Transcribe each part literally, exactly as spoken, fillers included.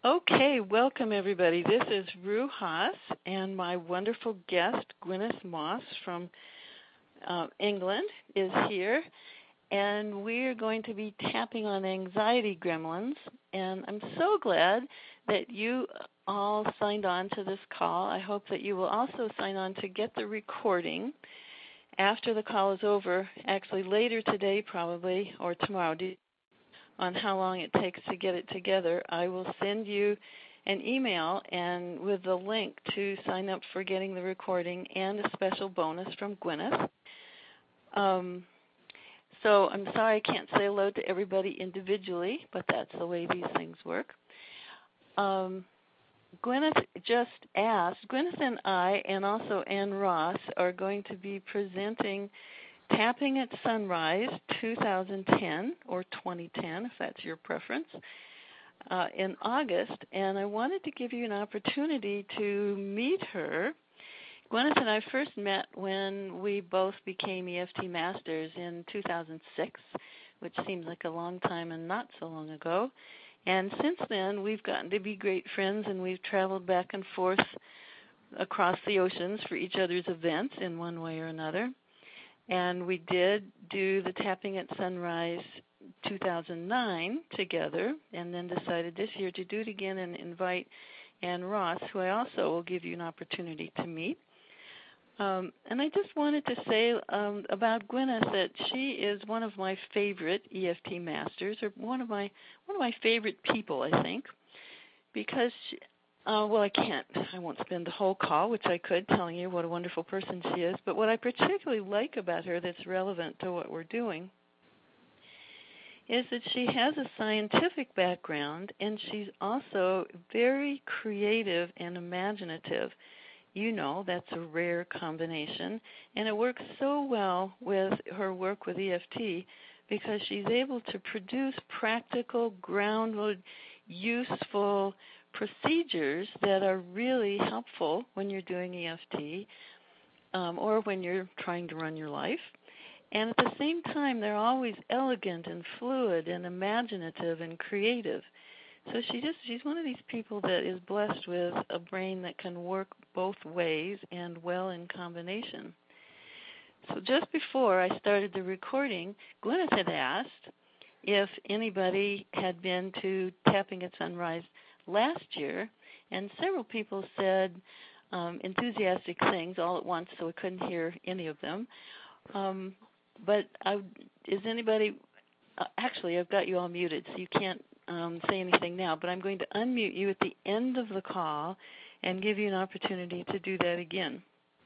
Okay, welcome everybody. This is Rue Haas and my wonderful guest, Gwyneth Moss from uh, England, is here. And we're going to be tapping on anxiety gremlins. And I'm so glad that you all signed on to this call. I hope that you will also sign on to get the recording after the call is over, actually later today probably, or tomorrow, on how long it takes to get it together. I will send you an email and with the link to sign up for getting the recording and a special bonus from Gwyneth. Um, so I'm sorry I can't say hello to everybody individually, but that's the way these things work. Um, Gwyneth just asked, Gwyneth and I and also Ann Ross are going to be presenting Tapping at Sunrise two thousand ten or twenty ten, if that's your preference, uh, in August. And I wanted to give you an opportunity to meet her. Gwyneth and I first met when we both became E F T masters in two thousand six, which seems like a long time and not so long ago. And since then, we've gotten to be great friends, and we've traveled back and forth across the oceans for each other's events in one way or another. And we did do the Tapping at Sunrise two thousand nine together, and then decided this year to do it again and invite Ann Ross, who I also will give you an opportunity to meet. Um, and I just wanted to say um, about Gwyneth that she is one of my favorite E F T masters, or one of my one of my favorite people, I think, because she, Uh, well, I can't. I won't spend the whole call, which I could, telling you what a wonderful person she is. But what I particularly like about her that's relevant to what we're doing is that she has a scientific background, and she's also very creative and imaginative. You know, that's a rare combination. And it works so well with her work with E F T because she's able to produce practical, grounded, useful procedures that are really helpful when you're doing E F T um, or when you're trying to run your life. And at the same time, they're always elegant and fluid and imaginative and creative. So she just she's one of these people that is blessed with a brain that can work both ways and well in combination. So just before I started the recording, Gwyneth had asked if anybody had been to Tapping at Sunrise last year, and several people said um, enthusiastic things all at once, so I couldn't hear any of them. Um, but I, is anybody, uh, actually I've got you all muted, so you can't um, say anything now, but I'm going to unmute you at the end of the call and give you an opportunity to do that again.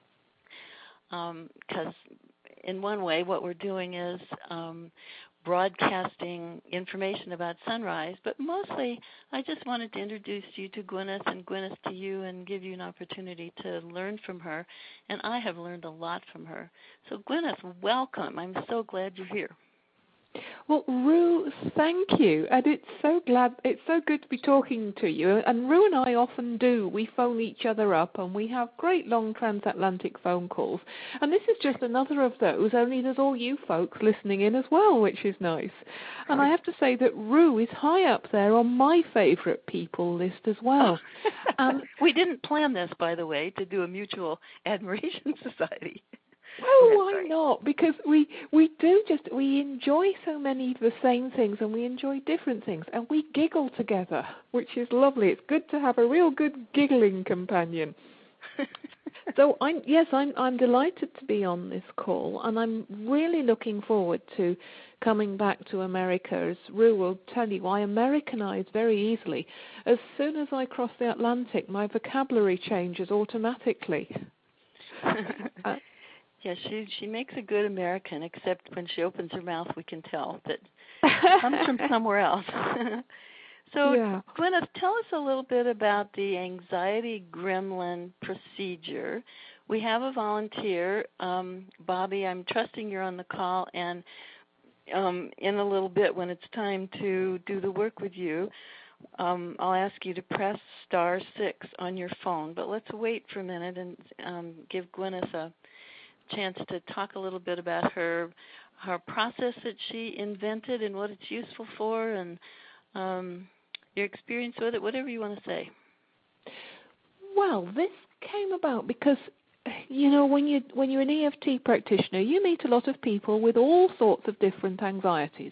Because um, in one way what we're doing is um, broadcasting information about Sunrise, but mostly I just wanted to introduce you to Gwyneth and Gwyneth to you and give you an opportunity to learn from her, and I have learned a lot from her. So Gwyneth, welcome. I'm so glad you're here. Well, Rue, thank you, and it's so glad, it's so good to be talking to you. And Rue and I often do. We phone each other up, and we have great long transatlantic phone calls. And this is just another of those. Only there's all you folks listening in as well, which is nice. And I have to say that Rue is high up there on my favorite people list as well. um, we didn't plan this, by the way, to do a mutual admiration society. Well, why not? Because we we do just, we enjoy so many of the same things, and we enjoy different things, and we giggle together, which is lovely. It's good to have a real good giggling companion. So I'm yes, I'm I'm delighted to be on this call, and I'm really looking forward to coming back to America. As Rue will tell you, I Americanize very easily. As soon as I cross the Atlantic, my vocabulary changes automatically. uh, Yeah, she she makes a good American, except when she opens her mouth, we can tell that it comes from somewhere else. So, yeah. Gwyneth, tell us a little bit about the anxiety gremlin procedure. We have a volunteer, um, Bobby. I'm trusting you're on the call, and um, in a little bit, when it's time to do the work with you, um, I'll ask you to press star six on your phone. But let's wait for a minute and um, give Gwyneth a chance to talk a little bit about her her process that she invented and what it's useful for, and um, your experience with it, whatever you want to say. Well, this came about because, you know, when you when you're an E F T practitioner, you meet a lot of people with all sorts of different anxieties,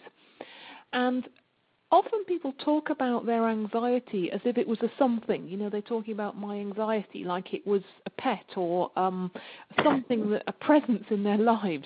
and often people talk about their anxiety as if it was a something. You know, they're talking about my anxiety like it was a pet or um, something, that, a presence in their lives.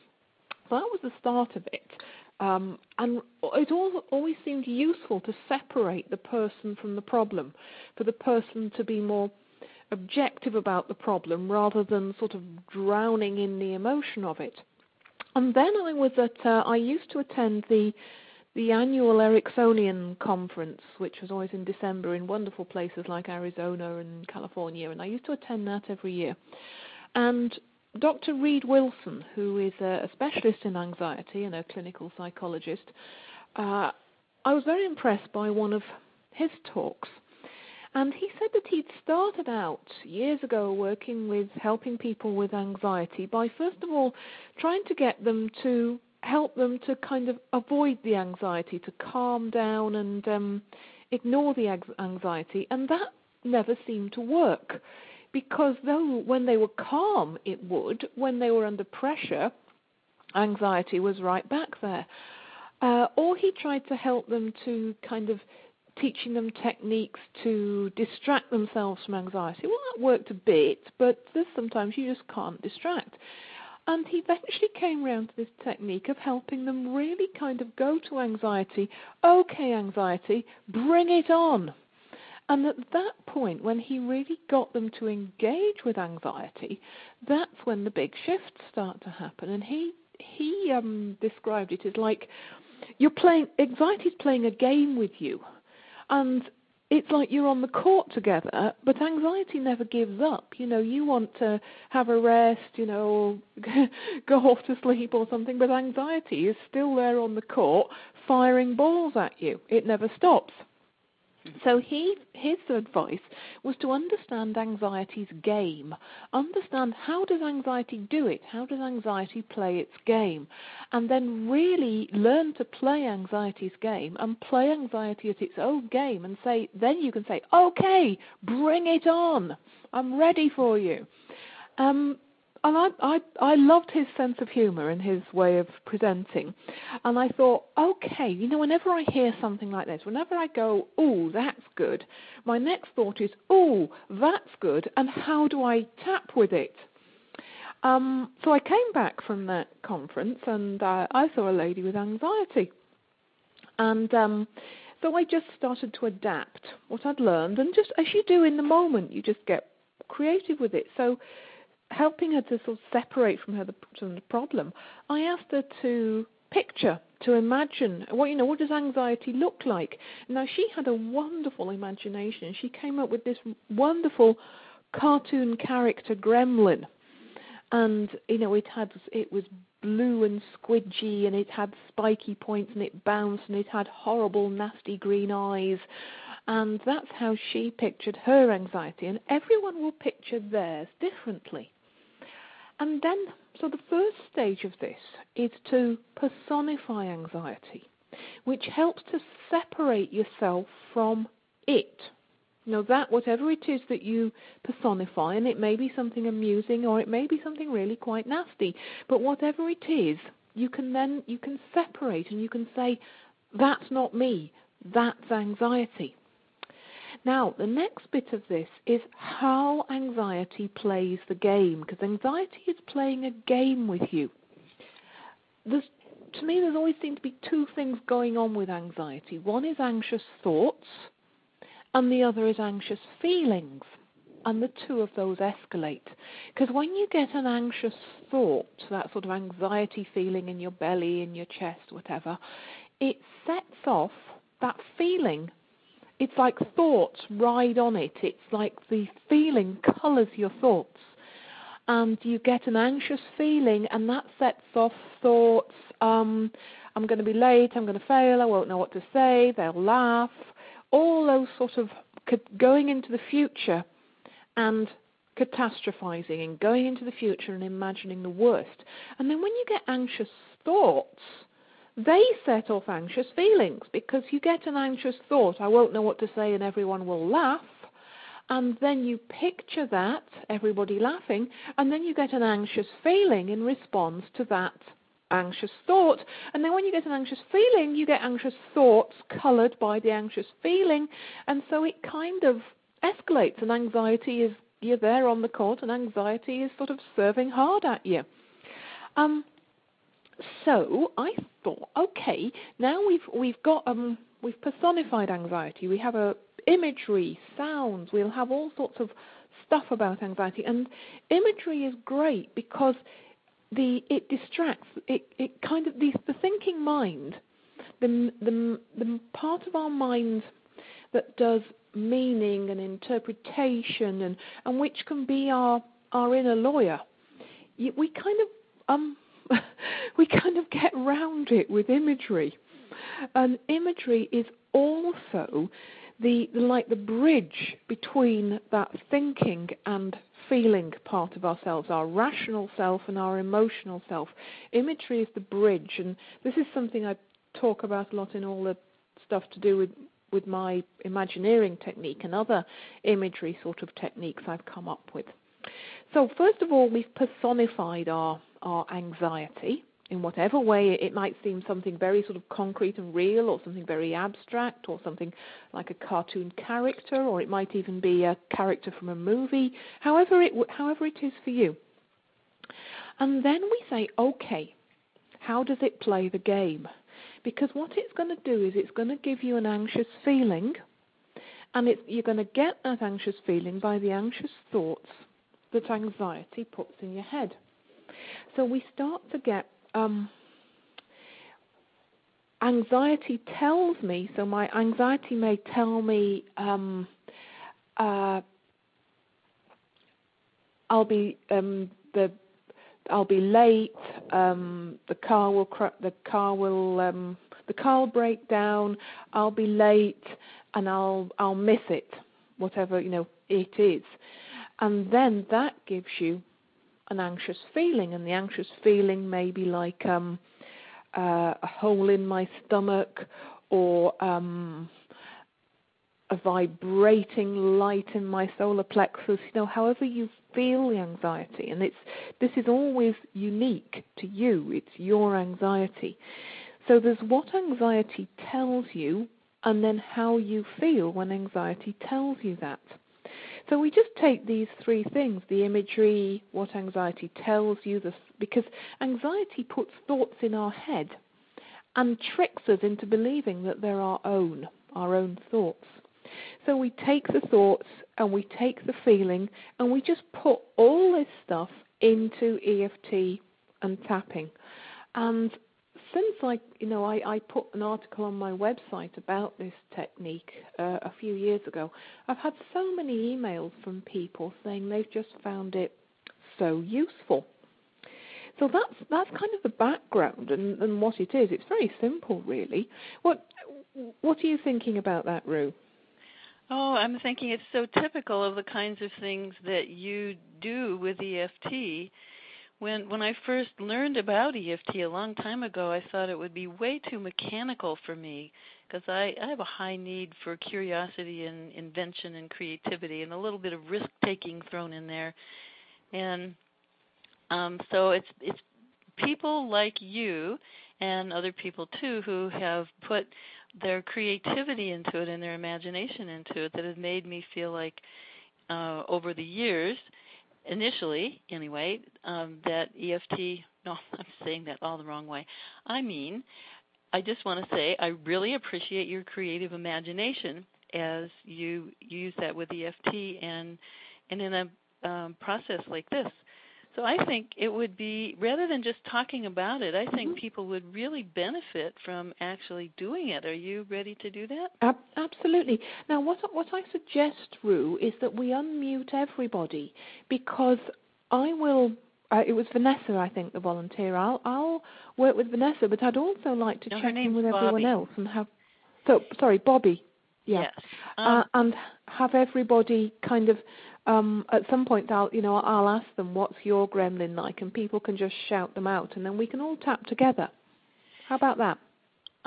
So that was the start of it. Um, and it all, always seemed useful to separate the person from the problem, for the person to be more objective about the problem rather than sort of drowning in the emotion of it. And then I was at, uh, I used to attend the the annual Ericksonian conference, which was always in December in wonderful places like Arizona and California, and I used to attend that every year. And Doctor Reed Wilson, who is a specialist in anxiety and a clinical psychologist, uh, I was very impressed by one of his talks. And he said that he'd started out years ago working with helping people with anxiety by, first of all, trying to get them to help them to kind of avoid the anxiety, to calm down and um, ignore the anxiety. And that never seemed to work, because though when they were calm it would, when they were under pressure, anxiety was right back there. Uh, or he tried to help them to kind of teaching them techniques to distract themselves from anxiety. Well, that worked a bit, but there's sometimes you just can't distract. And he eventually came around to this technique of helping them really kind of go to anxiety. Okay, anxiety, bring it on. And at that point, when he really got them to engage with anxiety, that's when the big shifts start to happen. And he he um, described it as like you're playing, anxiety's playing a game with you. And it's like you're on the court together, but anxiety never gives up. You know, you want to have a rest, you know, go off to sleep or something, but anxiety is still there on the court firing balls at you. It never stops. So he, his advice was to understand anxiety's game, understand how does anxiety do it, how does anxiety play its game, and then really learn to play anxiety's game and play anxiety at its own game and say, then you can say, okay, bring it on, I'm ready for you. Um, And I, I, I loved his sense of humour and his way of presenting. And I thought, okay, you know, whenever I hear something like this, whenever I go, oh, that's good, my next thought is, oh, that's good, and how do I tap with it? Um, so I came back from that conference and uh, I saw a lady with anxiety. And um, so I just started to adapt what I'd learned. And just as you do in the moment, you just get creative with it. So helping her to sort of separate from her the, from the problem, I asked her to picture, to imagine, what you know, what does anxiety look like? Now, she had a wonderful imagination. She came up with this wonderful cartoon character gremlin, and you know, it had it was blue and squidgy, and it had spiky points, and it bounced, and it had horrible, nasty green eyes. And that's how she pictured her anxiety, and everyone will picture theirs differently. And then, so the first stage of this is to personify anxiety, which helps to separate yourself from it. You know, that, whatever it is that you personify, and it may be something amusing or it may be something really quite nasty, but whatever it is, you can then, you can separate and you can say, that's not me, that's anxiety. Now, the next bit of this is how anxiety plays the game, because anxiety is playing a game with you. There's, to me, there's always seemed to be two things going on with anxiety. One is anxious thoughts, and the other is anxious feelings, and the two of those escalate. Because when you get an anxious thought, that sort of anxiety feeling in your belly, in your chest, whatever, it sets off that feeling. It's like thoughts ride on it. It's like the feeling colours your thoughts. And you get an anxious feeling, and that sets off thoughts, um, I'm going to be late, I'm going to fail, I won't know what to say, they'll laugh. All those sort of going into the future and catastrophizing and going into the future and imagining the worst. And then when you get anxious thoughts, they set off anxious feelings, because you get an anxious thought, I won't know what to say and everyone will laugh, and then you picture that, everybody laughing, and then you get an anxious feeling in response to that anxious thought. And then when you get an anxious feeling, you get anxious thoughts coloured by the anxious feeling, and so it kind of escalates, and anxiety is, you're there on the court, and anxiety is sort of serving hard at you. Um, so I thought, okay, now we've we've got um we've personified anxiety. We have a imagery, sounds. We'll have all sorts of stuff about anxiety, and imagery is great because the it distracts. It it kind of the the thinking mind, the the the part of our mind that does meaning and interpretation, and and which can be our our inner lawyer. We kind of um. we kind of get round it with imagery. And imagery is also the, the like the bridge between that thinking and feeling part of ourselves, our rational self and our emotional self. Imagery is the bridge, and this is something I talk about a lot in all the stuff to do with, with my Imagineering technique and other imagery sort of techniques I've come up with. So first of all, we've personified our our anxiety in whatever way. It might seem something very sort of concrete and real, or something very abstract, or something like a cartoon character, or it might even be a character from a movie, however it, however it is for you. And then we say, okay, how does it play the game? Because what it's going to do is it's going to give you an anxious feeling, and it's, you're going to get that anxious feeling by the anxious thoughts that anxiety puts in your head. So we start to get um, anxiety tells me, so my anxiety may tell me um, uh, I'll be um, the I'll be late. Um, the car will cr- the car will um, the car will break down. I'll be late, and I'll I'll miss it, whatever you know it is, and then that gives you an anxious feeling, and the anxious feeling may be like um, uh, a hole in my stomach, or um, a vibrating light in my solar plexus. You know, however you feel the anxiety, and it's this is always unique to you. It's your anxiety. So there's what anxiety tells you, and then how you feel when anxiety tells you that. So we just take these three things, the imagery, what anxiety tells you, the, because anxiety puts thoughts in our head and tricks us into believing that they're our own, our own thoughts. So we take the thoughts and we take the feeling and we just put all this stuff into E F T and tapping. And since I, you know, I, I put an article on my website about this technique uh, a few years ago, I've had so many emails from people saying they've just found it so useful. So that's that's kind of the background and, and what it is. It's very simple, really. What what are you thinking about that, Rue? Oh, I'm thinking it's so typical of the kinds of things that you do with E F T. When when I first learned about E F T a long time ago, I thought it would be way too mechanical for me, because I, I have a high need for curiosity and invention and creativity and a little bit of risk-taking thrown in there. And um, so it's it's people like you and other people, too, who have put their creativity into it and their imagination into it that has made me feel like uh, over the years, initially, anyway, um, that E F T, no, I'm saying that all the wrong way. I mean, I just want to say I really appreciate your creative imagination as you use that with E F T and, and in a um, process like this. So I think it would be, rather than just talking about it, I think mm-hmm. people would really benefit from actually doing it. Are you ready to do that? Ab- absolutely. Now, what what I suggest, Rue, is that we unmute everybody, because I will, uh, it was Vanessa, I think, the volunteer. I'll, I'll work with Vanessa, but I'd also like to no, check in with Bobby. everyone else and have, so, sorry, Bobby. Yeah. Yes. Um, uh, and have everybody kind of, Um, at some point, I'll, you know, I'll ask them, what's your gremlin like? And people can just shout them out, and then we can all tap together. How about that?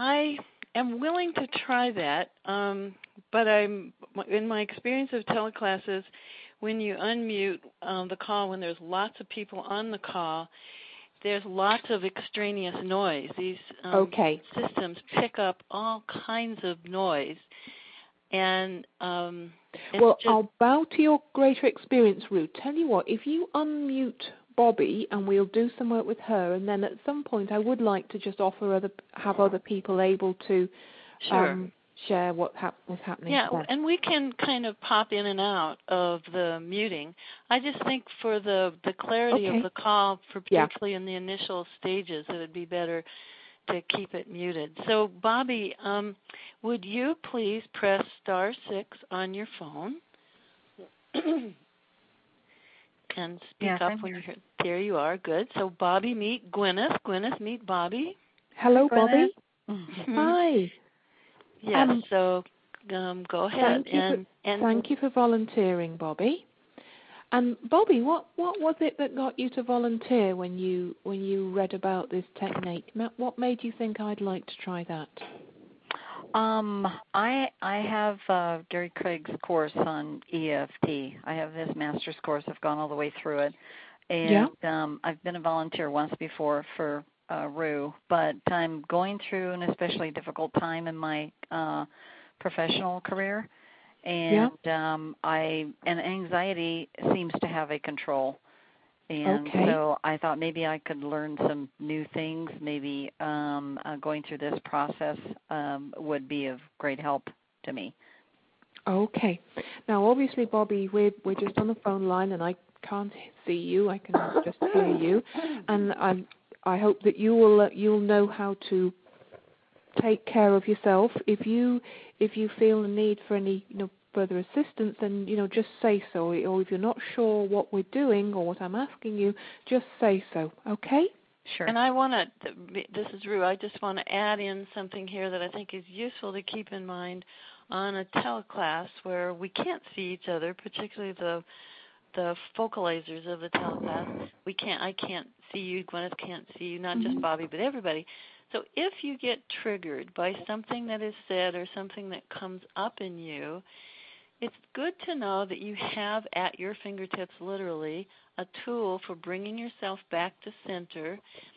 I am willing to try that, um, but I'm in my experience of teleclasses, when you unmute um, the call, when there's lots of people on the call, there's lots of extraneous noise. These um, okay. systems pick up all kinds of noise. And um, well, just, I'll bow to your greater experience, Ruth. Tell you what, if you unmute Bobby, and we'll do some work with her, and then at some point I would like to just offer other, have other people able to sure. um, share what hap- what's happening. Yeah, there. and we can kind of pop in and out of the muting. I just think for the, the clarity okay. of the call, for yeah. particularly in the initial stages, it would be better to keep it muted. So, Bobby, um, would you please press star six on your phone and speak yes, up I'm when here. you're there. You are good. So, Bobby, meet Gwyneth. Gwyneth, meet Bobby. Hello, Hi, Bobby. Mm-hmm. Hi. Yes. Um, so, um, go ahead. Thank you, and, for, and thank you for volunteering, Bobby. And Bobby, what, what was it that got you to volunteer when you when you read about this technique? What made you think I'd like to try that? Um, I I have uh, Gary Craig's course on E F T. I have his master's course. I've gone all the way through it, and yeah. um, I've been a volunteer once before for uh, Rue, but I'm going through an especially difficult time in my uh, professional career. And yeah. um, I and anxiety seems to have a control, and okay. so I thought maybe I could learn some new things. Maybe um, uh, going through this process um, would be of great help to me. Okay. Now, obviously, Bobby, we're we're just on the phone line, and I can't see you. I can just hear you, and I I hope that you will uh, you'll know how to take care of yourself. If you if you feel the need for any you know further assistance, then you know just say so. Or if you're not sure what we're doing or what I'm asking you, just say so. Okay? Sure. And I want to. This is Rue. I just want to add in something here that I think is useful to keep in mind on a teleclass where we can't see each other, particularly the the focalizers of the teleclass. We can't. I can't see you. Gwyneth can't see you. Not just Bobby, but everybody. So if you get triggered by something that is said or something that comes up in you, it's good to know that you have at your fingertips, literally, a tool for bringing yourself back to center.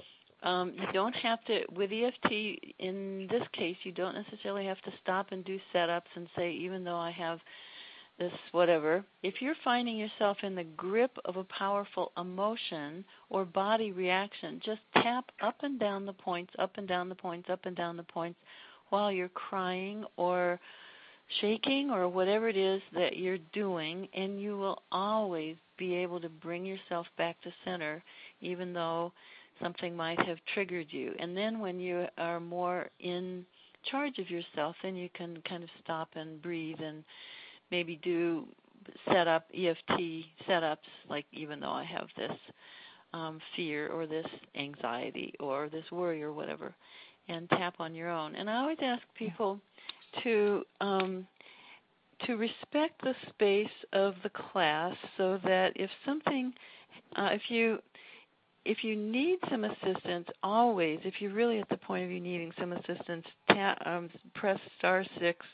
Um, you don't have to, with E F T, in this case, you don't necessarily have to stop and do setups and say, even though I have this whatever. If you're finding yourself in the grip of a powerful emotion or body reaction, just tap up and down the points, up and down the points, up and down the points while you're crying or shaking or whatever it is that you're doing, and you will always be able to bring yourself back to center, even though something might have triggered you. And then when you are more in charge of yourself, then you can kind of stop and breathe and maybe do set up E F T setups, like even though I have this um, fear or this anxiety or this worry or whatever, and tap on your own. And I always ask people to um, to respect the space of the class, so that if something, uh, if you if you need some assistance, always, if you're really at the point of you needing some assistance, ta- um, press star six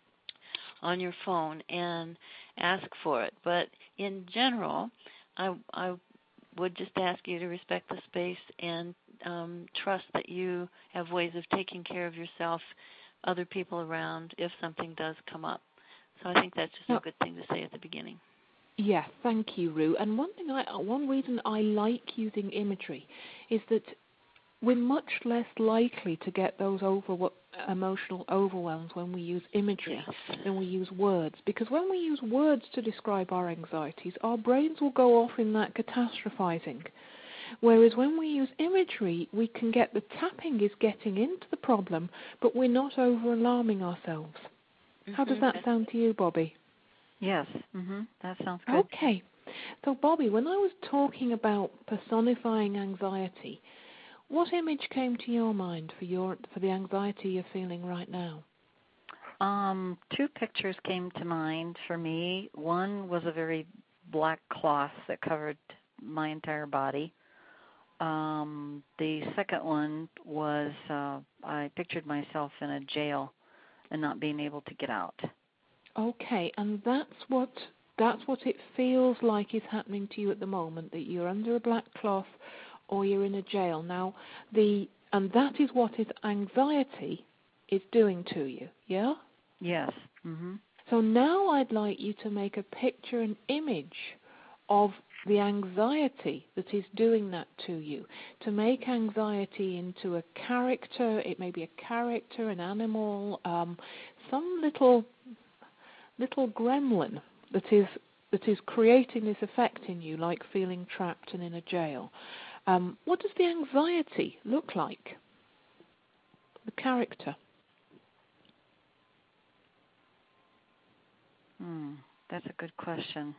on your phone and ask for it. But in general, I, I would just ask you to respect the space and um, trust that you have ways of taking care of yourself, other people around, if something does come up. So I think that's just a good thing to say at the beginning. Yes, thank you, Rue. And one thing, I, one reason I like using imagery is that we're much less likely to get those over, emotional overwhelms when we use imagery yes. than we use words. Because when we use words to describe our anxieties, our brains will go off in that catastrophizing. Whereas when we use imagery, we can get the tapping is getting into the problem, but we're not over-alarming ourselves. Mm-hmm. How does that sound to you, Bobby? Yes, mm-hmm. That sounds good. Okay. So, Bobby, when I was talking about personifying anxiety, what image came to your mind for your for the anxiety you're feeling right now? Um, two pictures came to mind for me. One was a very black cloth that covered my entire body, um, the second one was uh, I pictured myself in a jail and not being able to get out. Okay, and that's what that's what it feels like is happening to you at the moment, that you're under a black cloth or you're in a jail. Now, the and that is what is anxiety is doing to you, yeah? Yes. Mm-hmm. So now I'd like you to make a picture, an image of the anxiety that is doing that to you. To make anxiety into a character, it may be a character, an animal, um, some little little gremlin that is that is creating this effect in you, like feeling trapped and in a jail. Um, what does the anxiety look like? The character. Hmm, that's a good question.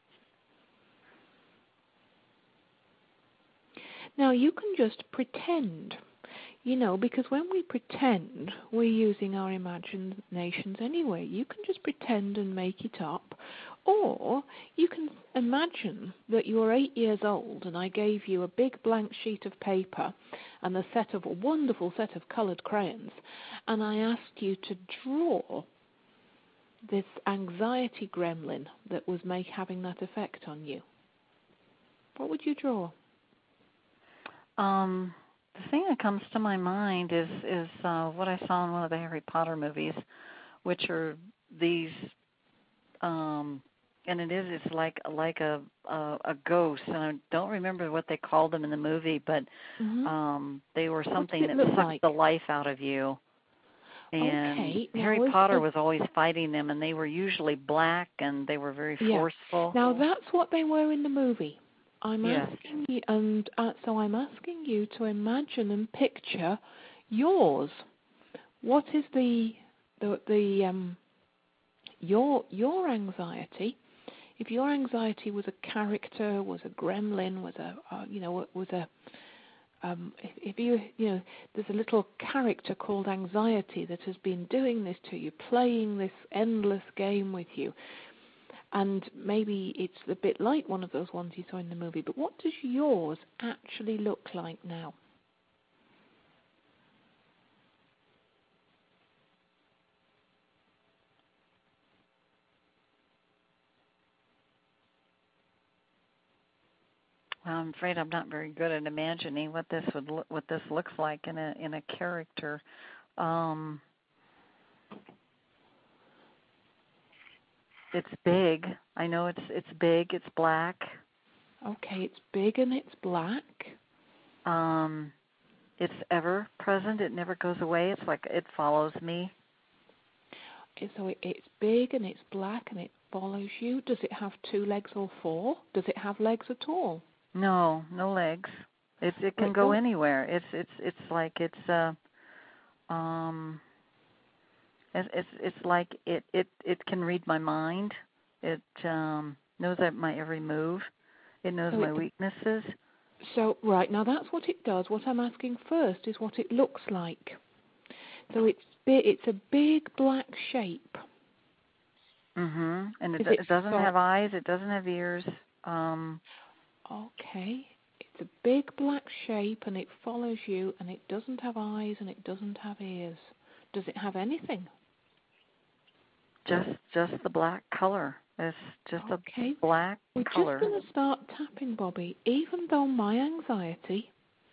Now, you can just pretend, you know, because when we pretend, we're using our imaginations anyway. You can just pretend and make it up, or you can imagine that you're eight years old and I gave you a big blank sheet of paper and a set of a wonderful set of coloured crayons, and I asked you to draw this anxiety gremlin that was make, having that effect on you. What would you draw? Um, the thing that comes to my mind is is uh, what I saw in one of the Harry Potter movies, which are these, um, and it is it's like like a, a a ghost, and I don't remember what they called them in the movie, but Mm-hmm. um, they were something that sucked like? the life out of you. And okay. Harry now, Potter is, was always fighting them, and they were usually black, and they were very yeah. forceful. Now that's what they were in the movie. I'm yes. asking you, and uh, so I'm asking you to imagine and picture yours. What is the the the um your your anxiety? If your anxiety was a character, was a gremlin, was a uh, you know was a Um, if, if you, you know, there's a little character called anxiety that has been doing this to you, playing this endless game with you, and maybe it's a bit like one of those ones you saw in the movie, but what does yours actually look like now? Well, I'm afraid I'm not very good at imagining what this would lo- what this looks like in a in a character. Um, it's big. I know it's it's big. It's black. Okay, it's big and it's black. Um, it's ever present. It never goes away. It's like it follows me. So it, it's big and it's black and it follows you. Does it have two legs or four? Does it have legs at all? No, no legs. It it can Wait, go no. anywhere. It's it's it's like it's uh um it's it's it's like it it it can read my mind. It um knows that my every move. It knows So my it, weaknesses. So, right, now that's what it does. What I'm asking first is what it looks like. So it's bi- it's a big black shape. Mhm. And it, Is do- it it doesn't so- have eyes. It doesn't have ears. Um. Okay. It's a big black shape and it follows you and it doesn't have eyes and it doesn't have ears. Does it have anything? Just just the black color. It's just Okay. a black We're color. just going to start tapping, Bobby. Even though my anxiety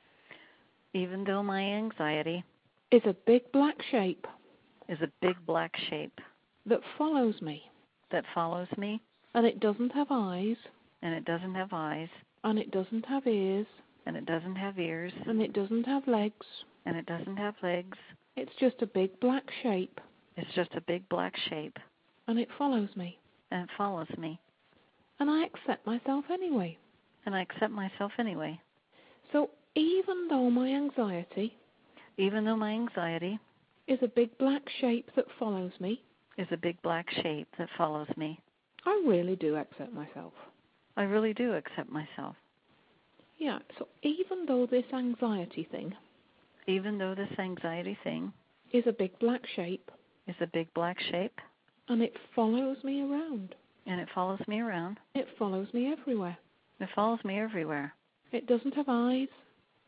Even though my anxiety is a big black shape is a big black shape that follows me that follows me, and it doesn't have eyes and it doesn't have eyes, and it doesn't have ears and it doesn't have ears, and it doesn't have legs. and it doesn't have legs. It's just a big black shape, It's just a big black shape, and it follows me. and it follows me, And I accept myself anyway. and I accept myself anyway. So even though my anxiety Even though my anxiety is a big black shape that follows me, is a big black shape that follows me, I really do accept myself. I really do accept myself. Yeah, so even though this anxiety thing Even though this anxiety thing is a big black shape, is a big black shape, and it follows me around, and it follows me around, it follows me everywhere. it follows me everywhere. It doesn't have eyes,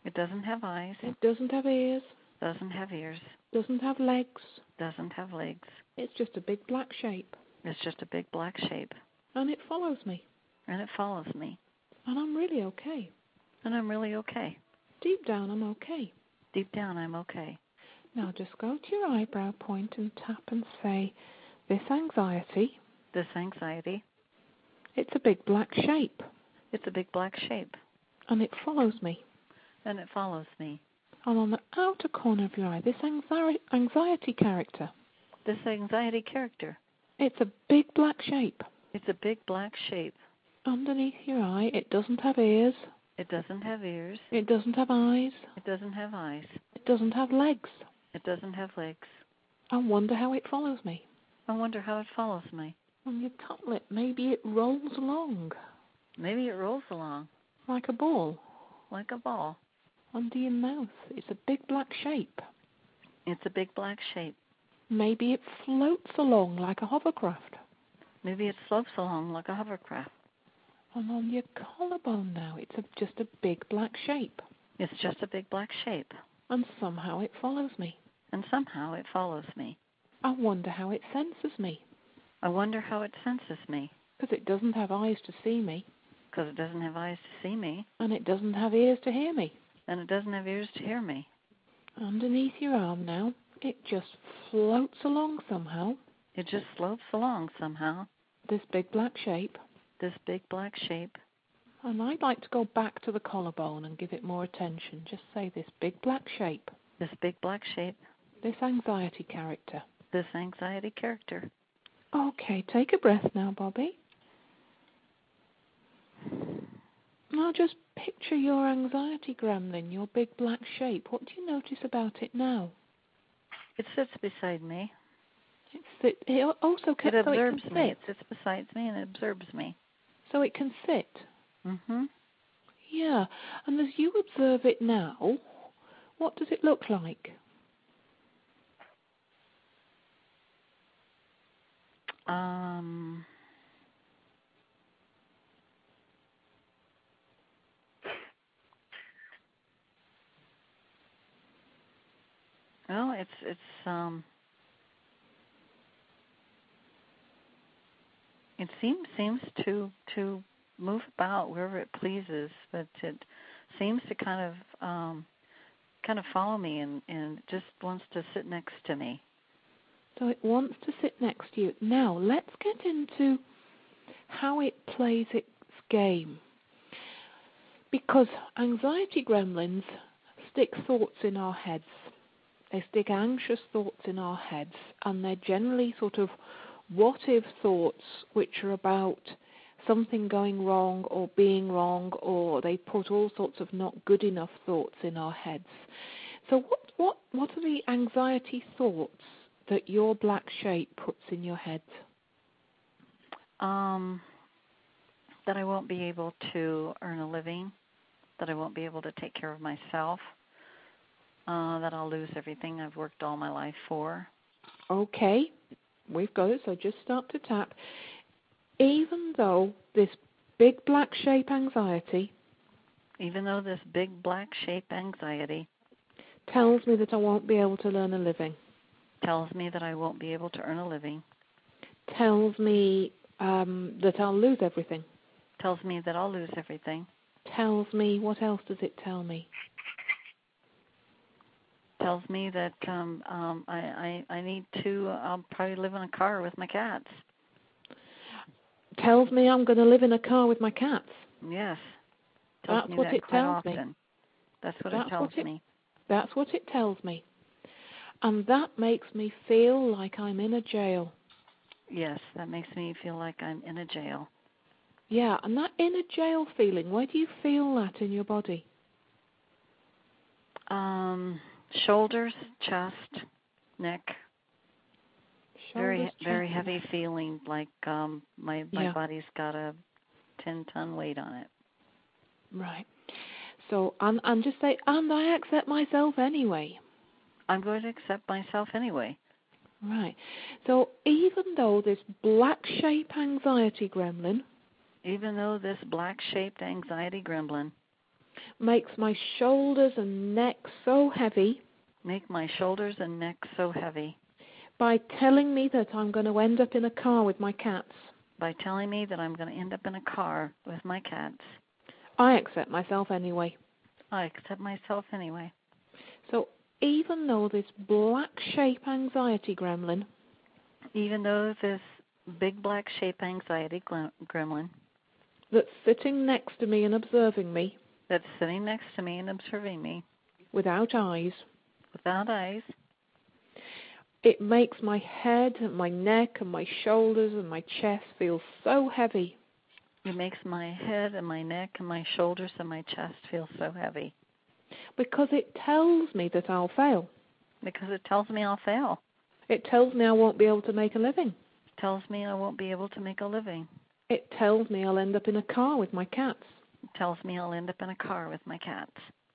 It doesn't have eyes. It doesn't have ears. Doesn't have ears. Doesn't have legs. Doesn't have legs. It's just a big black shape. It's just a big black shape. And it follows me. And it follows me. And I'm really okay. And I'm really okay. Deep down, I'm okay. Deep down, I'm okay. Now just go to your eyebrow point and tap and say, this anxiety. This anxiety. It's a big black shape. It's a big black shape. And it follows me. And it follows me. And on the outer corner of your eye, this anxiety, anxiety character. This anxiety character. It's a big black shape. It's a big black shape. Underneath your eye, it doesn't have ears. It doesn't have ears. It doesn't have eyes. It doesn't have eyes. It doesn't have legs. It doesn't have legs. I wonder how it follows me. I wonder how it follows me. On your top lip, maybe it rolls along. Maybe it rolls along. Like a ball. Like a ball. Under your mouth, it's a big black shape. It's a big black shape. Maybe it floats along like a hovercraft. Maybe it slopes along like a hovercraft. And on your collarbone now, it's a, just a big black shape. It's just a big black shape. And somehow it follows me. And somehow it follows me. I wonder how it senses me. I wonder how it senses me. Because it doesn't have eyes to see me. Because it doesn't have eyes to see me. And it doesn't have ears to hear me. And it doesn't have ears to hear me. Underneath your arm now, it just floats along somehow. It just slopes along somehow. This big black shape. This big black shape. And I'd like to go back to the collarbone and give it more attention. Just say this big black shape. This big black shape. This anxiety character. This anxiety character. Okay, take a breath now, Bobby. Now just picture your anxiety gremlin, your big black shape. What do you notice about it now? It sits beside me. It, it also can, it so observes it can me. sit. It sits beside me and it observes me. So it can sit. Mhm. Yeah, and as you observe it now, what does it look like? Um. Well, it's it's um. It seems seems to to move about wherever it pleases, but it seems to kind of um, kind of follow me and, and just wants to sit next to me. So it wants to sit next to you. Now let's get into how it plays its game. Because anxiety gremlins stick thoughts in our heads. They stick anxious thoughts in our heads, and they're generally sort of what-if thoughts which are about something going wrong or being wrong, or they put all sorts of not good enough thoughts in our heads. So what what what are the anxiety thoughts that your black shape puts in your head? Um, that I won't be able to earn a living, that I won't be able to take care of myself, uh, that I'll lose everything I've worked all my life for. Okay, we've got it, so just start to tap. Even though this big black shape anxiety, even though this big black shape anxiety tells me that I won't be able to earn a living, tells me that I won't be able to earn a living, tells me um, that I'll lose everything, tells me that I'll lose everything, tells me, what else does it tell me? Tells me that um, um, I, I, I need to, I'll probably live in a car with my cats. Tells me I'm going to live in a car with my cats. Yes. Tells That's me what that it quite tells often. me. That's what That's it tells what it, me. That's what it tells me. And that makes me feel like I'm in a jail. Yes, that makes me feel like I'm in a jail. Yeah, and that inner jail feeling, where do you feel that in your body? Um, shoulders, chest, neck. Shoulders, very chest, very heavy feeling, like um, my my yeah. body's got a ten ton weight on it. Right. So and and just say, and I accept myself anyway. I'm going to accept myself anyway. Right. So even though this black shape anxiety gremlin, even though this black shaped anxiety gremlin makes my shoulders and neck so heavy. Make my shoulders and neck so heavy. By telling me that I'm going to end up in a car with my cats. By telling me that I'm going to end up in a car with my cats. I accept myself anyway. I accept myself anyway. So even though this black shape anxiety gremlin, even though this big black shape anxiety gremlin that's sitting next to me and observing me, that's sitting next to me and observing me, without eyes, without eyes, it makes my head and my neck and my shoulders and my chest feel so heavy. It makes my head and my neck and my shoulders and my chest feel so heavy. Because it tells me that I'll fail. Because it tells me I'll fail. It tells me I won't be able to make a living. It tells me I won't be able to make a living. It tells me I'll end up in a car with my cats. It tells me I'll end up in a car with my cats.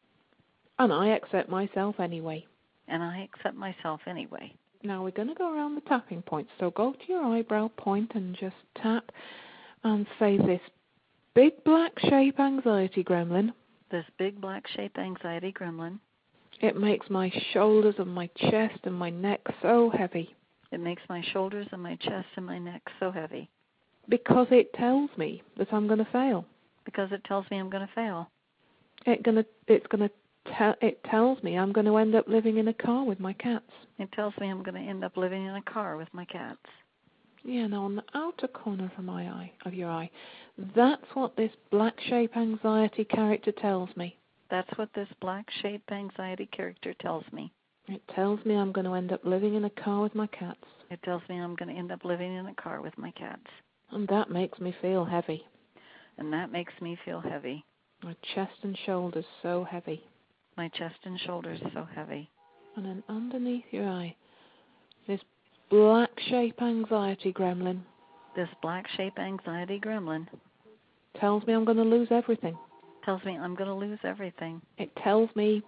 And I accept myself anyway. And I accept myself anyway. Now we're going to go around the tapping points. So go to your eyebrow point and just tap and say, this big black shape anxiety gremlin. This big black shape anxiety gremlin. It makes my shoulders and my chest and my neck so heavy. It makes my shoulders and my chest and my neck so heavy. Because it tells me that I'm going to fail. Because it tells me I'm going to fail. It gonna, it's going to Te- it tells me I'm going to end up living in a car with my cats. It tells me I'm going to end up living in a car with my cats. Yeah, now on the outer corner of my eye, of your eye, that's what this black shape anxiety character tells me. That's what this black shape anxiety character tells me. It tells me I'm going to end up living in a car with my cats. It tells me I'm going to end up living in a car with my cats. And that makes me feel heavy. And that makes me feel heavy. My chest and shoulders so heavy. My chest and shoulders so heavy. And then underneath your eye, this black shape anxiety gremlin. This black shape anxiety gremlin. Tells me I'm going to lose everything. Tells me I'm going to lose everything. It tells me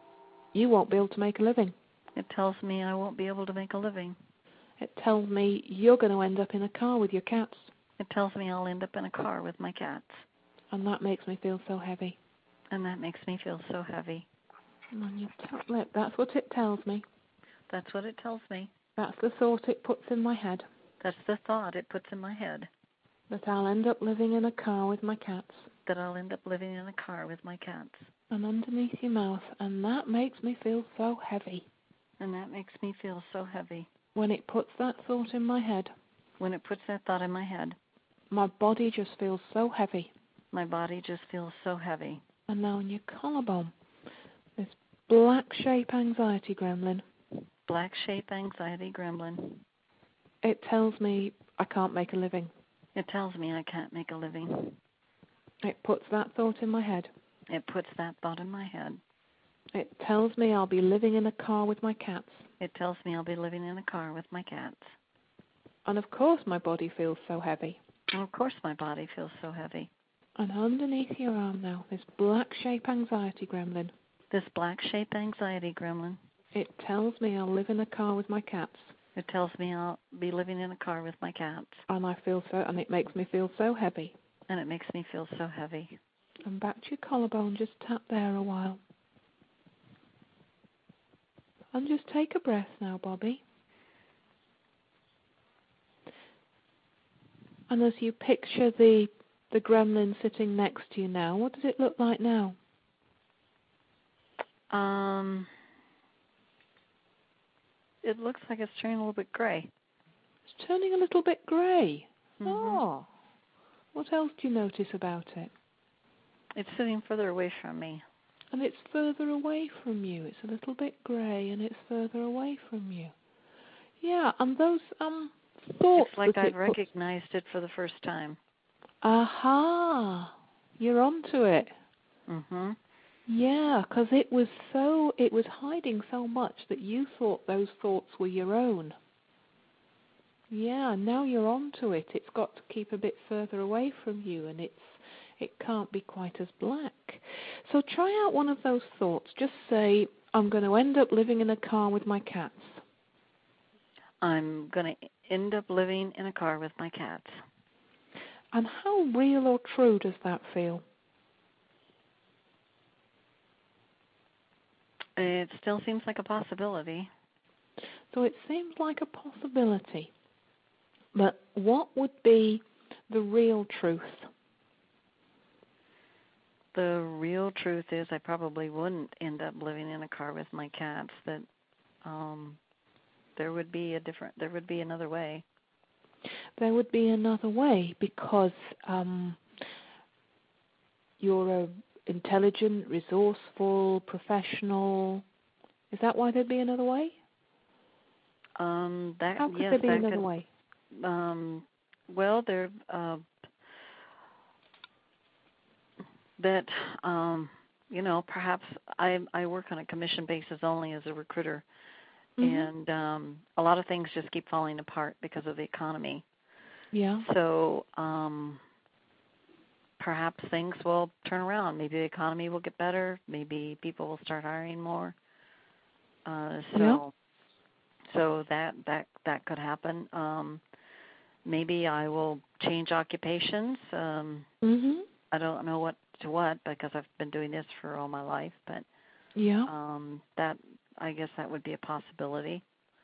you won't be able to make a living. It tells me I won't be able to make a living. It tells me you're going to end up in a car with your cats. It tells me I'll end up in a car with my cats. And that makes me feel so heavy. And that makes me feel so heavy. And on your top lip, that's what it tells me. That's what it tells me. That's the thought it puts in my head. That's the thought it puts in my head. That I'll end up living in a car with my cats. That I'll end up living in a car with my cats. And underneath your mouth, and that makes me feel so heavy. And that makes me feel so heavy. When it puts that thought in my head. When it puts that thought in my head. My body just feels so heavy. My body just feels so heavy. And now on your collarbone, this black shape anxiety gremlin. Black shape anxiety gremlin. It tells me I can't make a living. It tells me I can't make a living. It puts that thought in my head. It puts that thought in my head. It tells me I'll be living in a car with my cats. It tells me I'll be living in a car with my cats. And of course my body feels so heavy. And of course my body feels so heavy. And underneath your arm now, this black shape anxiety gremlin. This black shape anxiety gremlin. It tells me I'll live in a car with my cats. It tells me I'll be living in a car with my cats. And I feel so, and it makes me feel so heavy. And it makes me feel so heavy. And back to your collarbone, just tap there a while. And just take a breath now, Bobby. And as you picture the the gremlin sitting next to you now, what does it look like now? Um, it looks like it's turning a little bit gray. It's turning a little bit gray. Mm-hmm. Oh. What else do you notice about it? It's sitting further away from me. And it's further away from you. It's a little bit grey and it's further away from you. Yeah, and those um thoughts. It's like I've it recognized it for the first time. Aha! You're onto it. Mhm. Yeah, because it was so it was hiding so much that you thought those thoughts were your own. Yeah, now you're onto it. It's got to keep a bit further away from you, and it's it can't be quite as black. So try out one of those thoughts. Just say, I'm going to end up living in a car with my cats. I'm going to end up living in a car with my cats. And how real or true does that feel? It still seems like a possibility. So it seems like a possibility. But what would be the real truth? The real truth is I probably wouldn't end up living in a car with my cats. That um, there would be a different, there would be another way. There would be another way because um, you're a intelligent, resourceful, professional. Is that why there'd be another way? Um, that How could yes, there be that another could, way? Um, well, there uh, that um, you know, perhaps I I work on a commission basis only as a recruiter, Mm-hmm. and um, a lot of things just keep falling apart because of the economy. Yeah. So um, perhaps things will turn around. Maybe the economy will get better. Maybe people will start hiring more. Uh, so Yeah. so that that that could happen. Um, maybe I will change occupations. Um, Mm-hmm. I don't know what to what because I've been doing this for all my life, but Yeah. um, that I guess that would be a possibility.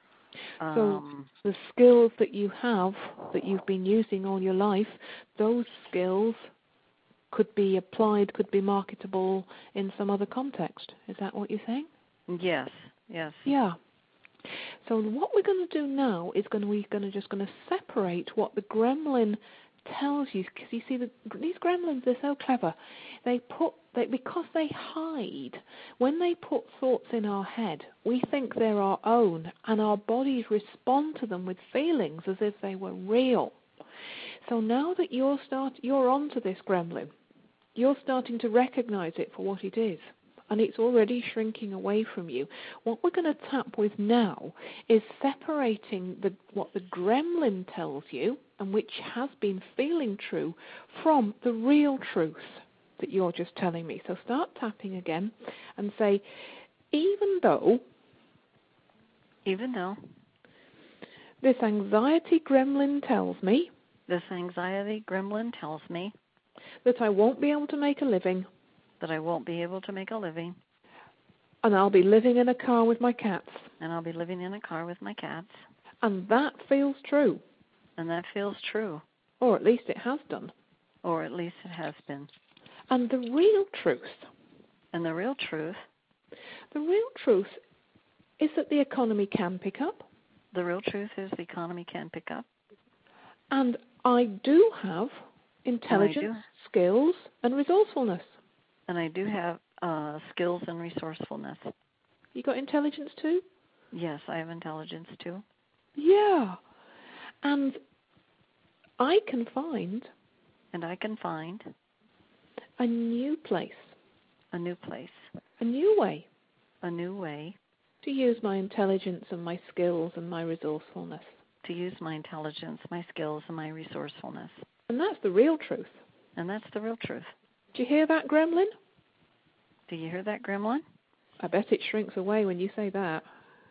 Um, so the um, skills that you have, that you've been using all your life, those skills could be applied, could be marketable in some other context. Is that what you're saying? yes, yes. Yeah. So what we're going to do now is going to, we're going to just going to separate what the gremlin tells you, because you see the, these gremlins, they're so clever. They put they, because they hide. When they put thoughts in our head, we think they're our own, and our bodies respond to them with feelings as if they were real. So now that you're start you're onto this gremlin, you're starting to recognize it for what it is. And it's already shrinking away from you. What we're going to tap with now is separating the, what the gremlin tells you, and which has been feeling true, from the real truth that you're just telling me. So start tapping again and say, even though, even though this anxiety gremlin tells me, this anxiety gremlin tells me that I won't be able to make a living, that I won't be able to make a living, and I'll be living in a car with my cats. and I'll be living in a car with my cats. And that feels true. And that feels true. Or at least it has done. Or at least it has been. And the real truth. And the real truth. The real truth is that the economy can pick up. The real truth is the economy can pick up. And I do have intelligence, and do. skills, and resourcefulness. And I do have uh, skills and resourcefulness. You got intelligence too? Yes, I have intelligence too. Yeah. And I can find... And I can find... a new place. A new place. A new way. A new way. To use my intelligence and my skills and my resourcefulness. To use my intelligence, my skills, and my resourcefulness. And that's the real truth. And that's the real truth. Do you hear that, gremlin? Do you hear that, gremlin? I bet it shrinks away when you say that.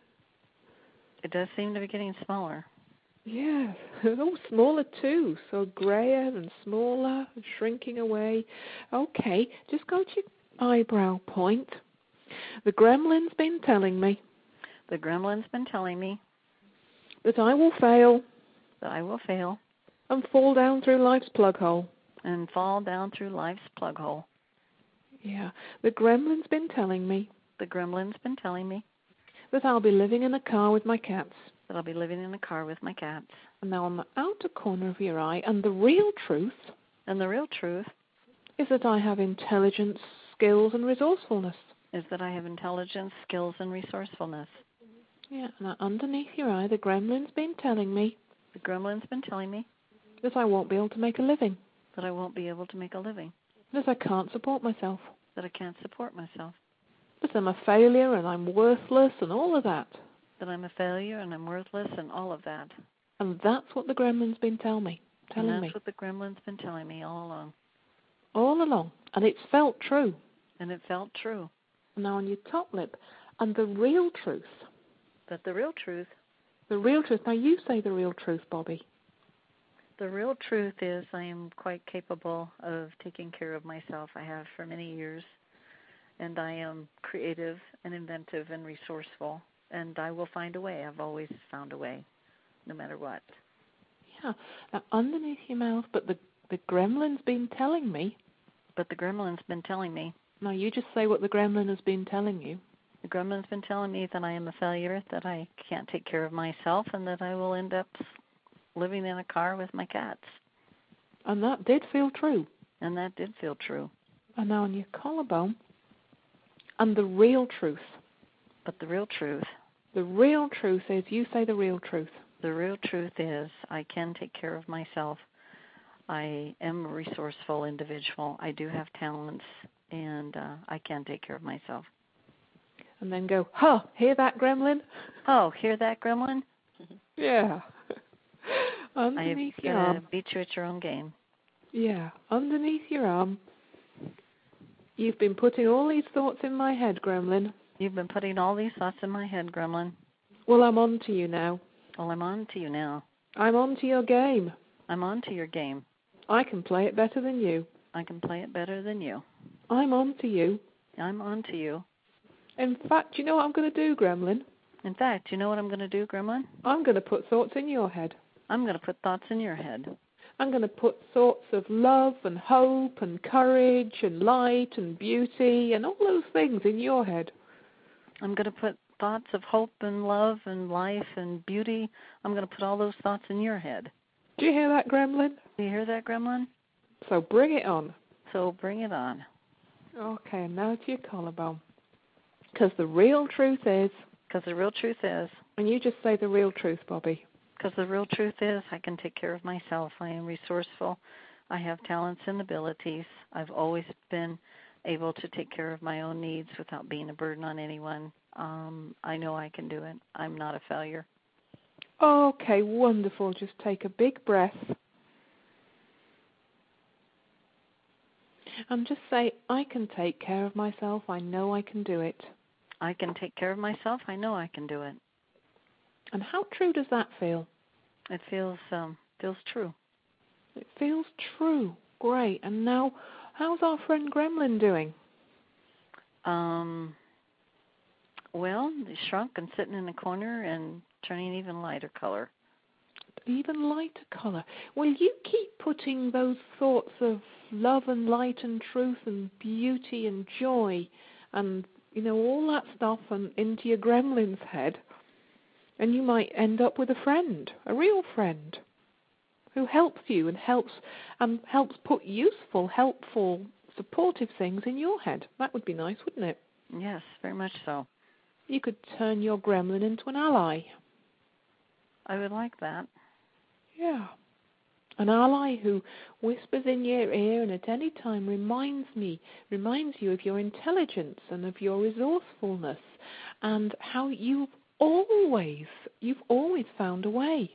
It does seem to be getting smaller. Yes. Oh, smaller too. So grayer and smaller and shrinking away. Okay, just go to your eyebrow point. The gremlin's been telling me. The gremlin's been telling me. That I will fail. That I will fail. And fall down through life's plug hole. And fall down through life's plug hole. Yeah. The gremlin's been telling me. The gremlin's been telling me. That I'll be living in a car with my cats. That I'll be living in a car with my cats. And now on the outer corner of your eye, and the real truth... And the real truth... is that I have intelligence, skills, and resourcefulness. Is that I have intelligence, skills, and resourcefulness. Yeah, now underneath your eye, the gremlin's been telling me... The gremlin's been telling me... that I won't be able to make a living. That I won't be able to make a living. That I can't support myself. That I can't support myself. That I'm a failure and I'm worthless and all of that. That I'm a failure and I'm worthless and all of that. And that's what the gremlin's been tell me, telling me. And that's me. what the gremlin's been telling me all along. All along. And it's felt true. And it felt true. Now on your top lip. And the real truth. But the real truth. The real truth. Now you say the real truth, Bobby. The real truth is I am quite capable of taking care of myself. I have for many years. and I am creative and inventive and resourceful, and I will find a way. I've always found a way, no matter what. Yeah, now underneath your mouth, but the, the gremlin's been telling me. But the gremlin's been telling me. No, you just say what the gremlin has been telling you. The gremlin's been telling me that I am a failure, that I can't take care of myself, and that I will end up living in a car with my cats. And that did feel true. And that did feel true. And now on your collarbone, and the real truth. But the real truth. The real truth is, you say the real truth. The real truth is, I can take care of myself. I am a resourceful individual. I do have talents, and uh, I can take care of myself. And then go, huh, hear that, gremlin? Oh, hear that, gremlin? Yeah. Underneath I'm your gonna arm. beat you at your own game. Yeah, underneath your arm. You've been putting all these thoughts in my head, gremlin. You've been putting all these thoughts in my head, gremlin. Well, I'm on to you now. Well, I'm on to you now. I'm on to your game. I'm on to your game. I can play it better than you. I can play it better than you. I'm on to you. I'm on to you. In fact, you know what I'm going to do, gremlin? In fact, you know what I'm going to do, gremlin? I'm going to put thoughts in your head. I'm going to put thoughts in your head. I'm going to put thoughts of love and hope and courage and light and beauty and all those things in your head. I'm going to put thoughts of hope and love and life and beauty. I'm going to put all those thoughts in your head. Do you hear that, gremlin? Do you hear that, gremlin? So bring it on. So bring it on. Okay, and now to your collarbone. Because the real truth is... Because the real truth is... And you just say the real truth, Bobby. Because the real truth is, I can take care of myself. I am resourceful. I have talents and abilities. I've always been able to take care of my own needs without being a burden on anyone. Um, I know I can do it. I'm not a failure. Okay, wonderful. Just take a big breath. And just say, I can take care of myself. I know I can do it. I can take care of myself. I know I can do it. And how true does that feel? It feels um, feels true. It feels true. Great. And now, how's our friend Gremlin doing? Um. Well, he's shrunk and sitting in a corner and turning even lighter color. Even lighter color. Will you keep putting those thoughts of love and light and truth and beauty and joy and, you know, all that stuff and into your gremlin's head? And you might end up with a friend, a real friend, who helps you and helps um, helps put useful, helpful, supportive things in your head. That would be nice, wouldn't it? Yes, very much so. You could turn your gremlin into an ally. I would like that. Yeah. An ally who whispers in your ear and at any time reminds me, reminds you of your intelligence and of your resourcefulness and how you've always, you've always found a way.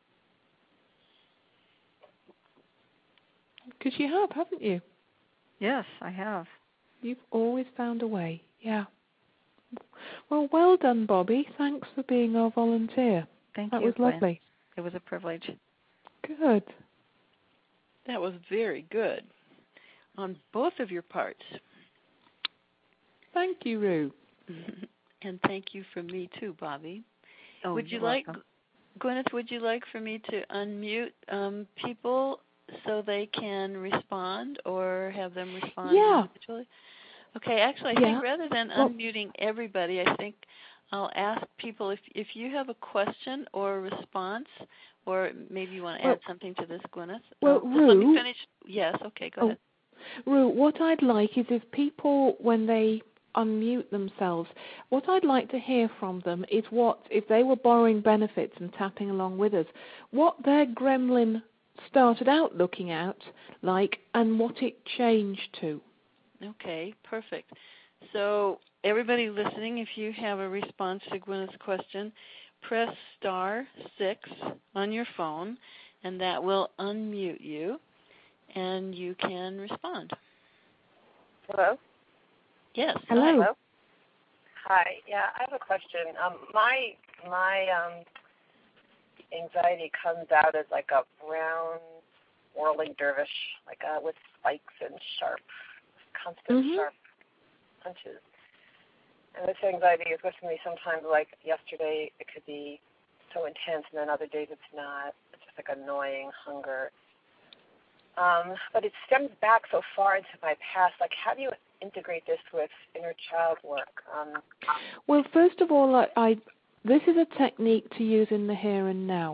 Because you have, haven't you? Yes, I have. You've always found a way, yeah. Well, well done, Bobby. Thanks for being our volunteer. Thank that you. That was lovely. It was a privilege. Good. That was very good on both of your parts. Thank you, Rue. And thank you from me too, Bobby. Oh, would you you're like, welcome. Gwyneth, would you like for me to unmute um, people so they can respond or have them respond yeah. individually? Okay, actually, I yeah. think rather than well, unmuting everybody, I think I'll ask people if if you have a question or a response, or maybe you want to well, add something to this, Gwyneth. Well, um, Rue, let me finish. Yes, okay, go oh, ahead. Rue, what I'd like is if people, when they unmute themselves, what I'd like to hear from them is what, if they were borrowing benefits and tapping along with us, what their gremlin started out looking at like and what it changed to. Okay, perfect. So everybody listening, if you have a response to Gwyneth's question, press star six on your phone, and that will unmute you, and you can respond. Hello? Yes. Hello. Hi. Hello? Hi. Yeah, I have a question. Um, my my um, anxiety comes out as like a brown whirling dervish, like uh, with spikes and sharp, constant mm-hmm. sharp hunches. And this anxiety is with me sometimes, like yesterday, it could be so intense, and then other days it's not. It's just like annoying hunger. Um, but it stems back so far into my past. Like, how do you integrate this with inner child work? Um, well, first of all, I, I this is a technique to use in the here and now.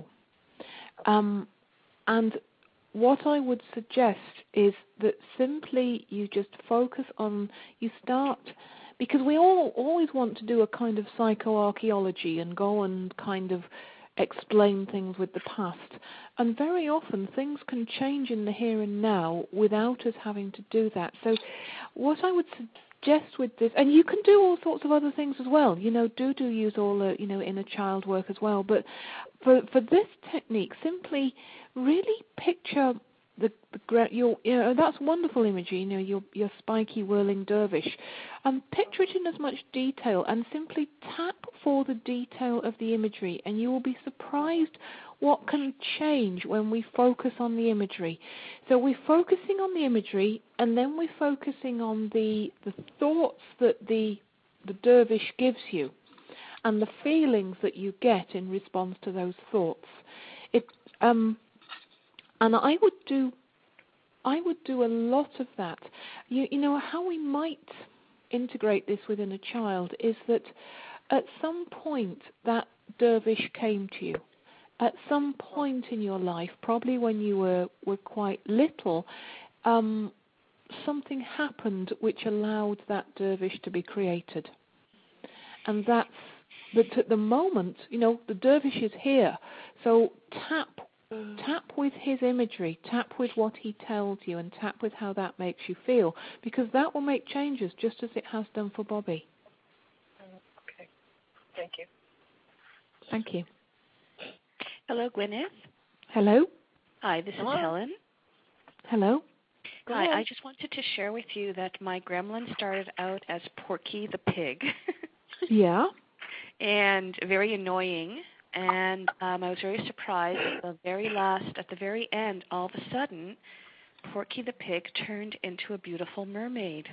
Um, and what I would suggest is that simply you just focus on, you start, because we all always want to do a kind of psychoarchaeology and go and kind of explain things with the past. And very often things can change in the here and now without us having to do that. So what I would suggest with this, and you can do all sorts of other things as well, you know, do do use all the, you know, inner child work as well. But for for this technique, simply really picture the, the your, you know, that's wonderful imagery, you know, your your spiky whirling dervish, and picture it in as much detail, and simply tap for the detail of the imagery, and you will be surprised what can change when we focus on the imagery. So we're focusing on the imagery, and then we're focusing on the the thoughts that the the dervish gives you, and the feelings that you get in response to those thoughts. It um. And I would do, I would do a lot of that. You, you know, how we might integrate this within a child is that at some point that dervish came to you. At some point in your life, probably when you were, were quite little, um, something happened which allowed that dervish to be created. And that's, but at the moment, you know, the dervish is here. So tap Tap with his imagery, tap with what he tells you, and tap with how that makes you feel, because that will make changes just as it has done for Bobby. Okay. Thank you. Thank you. Hello, Gwyneth. Hello. Hi, this Hello. is Helen. Hello. Hi, I just wanted to share with you that my gremlin started out as Porky the pig. Yeah. And very annoying. And um, I was very surprised at the very last, at the very end, all of a sudden, Porky the pig turned into a beautiful mermaid.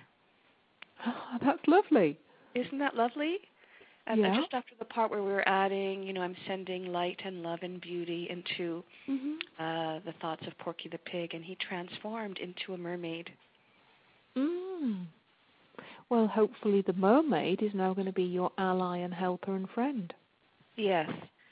Oh, that's lovely. Isn't that lovely? And yeah. just after the part where we were adding, you know, I'm sending light and love and beauty into mm-hmm. uh, the thoughts of Porky the pig, and he transformed into a mermaid. Mm. Well, hopefully the mermaid is now going to be your ally and helper and friend. Yes.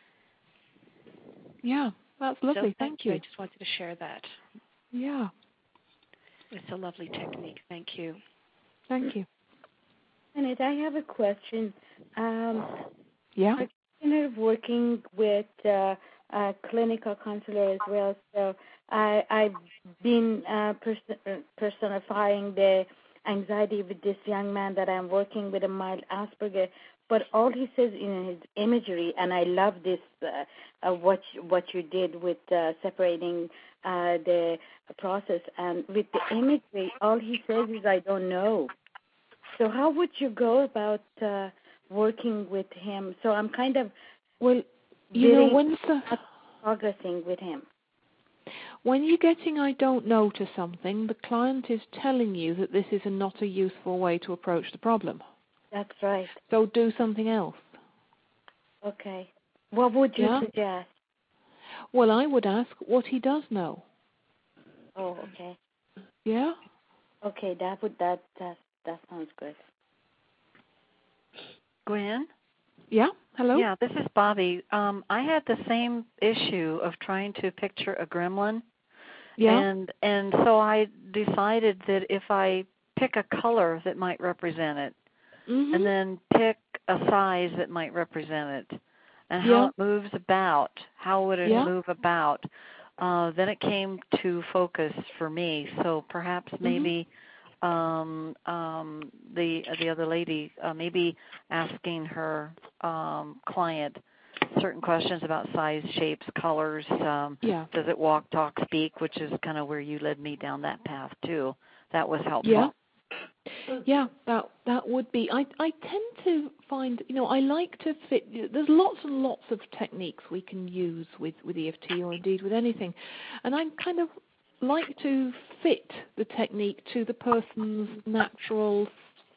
Yeah, that's lovely. So thank, thank you. you. I just wanted to share that. Yeah. It's a lovely technique. Thank you. Thank you. Annette, I have a question. Um, yeah. I'm kind of working with uh, a clinical counselor as well, so I, I've been uh, pers- personifying the anxiety with this young man that I'm working with, a mild Asperger. But all he says in his imagery, and I love this, uh, uh, what what you did with uh, separating uh, the process, and with the imagery, all he says is, "I don't know." So how would you go about uh, working with him? So I'm kind of well, you know, when the, progressing with him. When you're getting "I don't know" to something, the client is telling you that this is a not a useful way to approach the problem. That's right. So do something else. Okay. What would you yeah? suggest? Well, I would ask what he does know. Oh, okay. Yeah? Okay, that would that that that sounds good. Gwen? Yeah? Hello? Yeah, this is Bobby. Um, I had the same issue of trying to picture a gremlin. Yeah. And and so I decided that if I pick a color that might represent it, mm-hmm. and then pick a size that might represent it, and how yeah. it moves about, how would it yeah. move about, uh, then it came to focus for me. So perhaps maybe mm-hmm. um, um, the the other lady, uh, maybe asking her um, client certain questions about size, shapes, colors. Um, yeah. Does it walk, talk, speak, which is kind of where you led me down that path too. That was helpful. Yeah. Yeah, that that would be. I I tend to find, you know, I like to fit. There's lots and lots of techniques we can use with, with E F T or indeed with anything, and I kind of like to fit the technique to the person's natural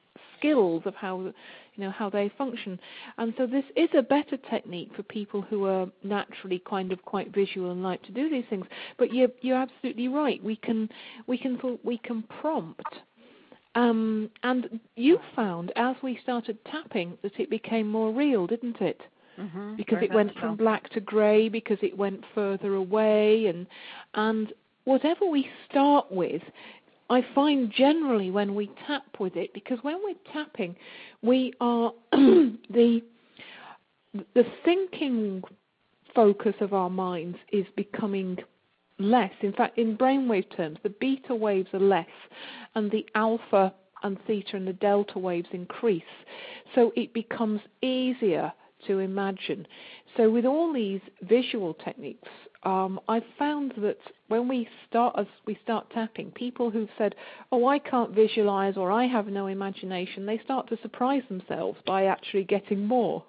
skills of how, you know, how they function. And so this is a better technique for people who are naturally kind of quite visual and like to do these things. But you're you're absolutely right. We can we can we can prompt. Um, and you found as we started tapping that it became more real, didn't it? Mm-hmm, because it went so. from black to grey, because it went further away, and and whatever we start with, I find generally when we tap with it, because when we're tapping, we are the the thinking focus of our minds is becoming less. In fact, in brainwave terms, the beta waves are less, and the alpha and theta and the delta waves increase. So it becomes easier to imagine. So with all these visual techniques, um, I've found that when we start as we start tapping, people who've said, "Oh, I can't visualize," or "I have no imagination," they start to surprise themselves by actually getting more.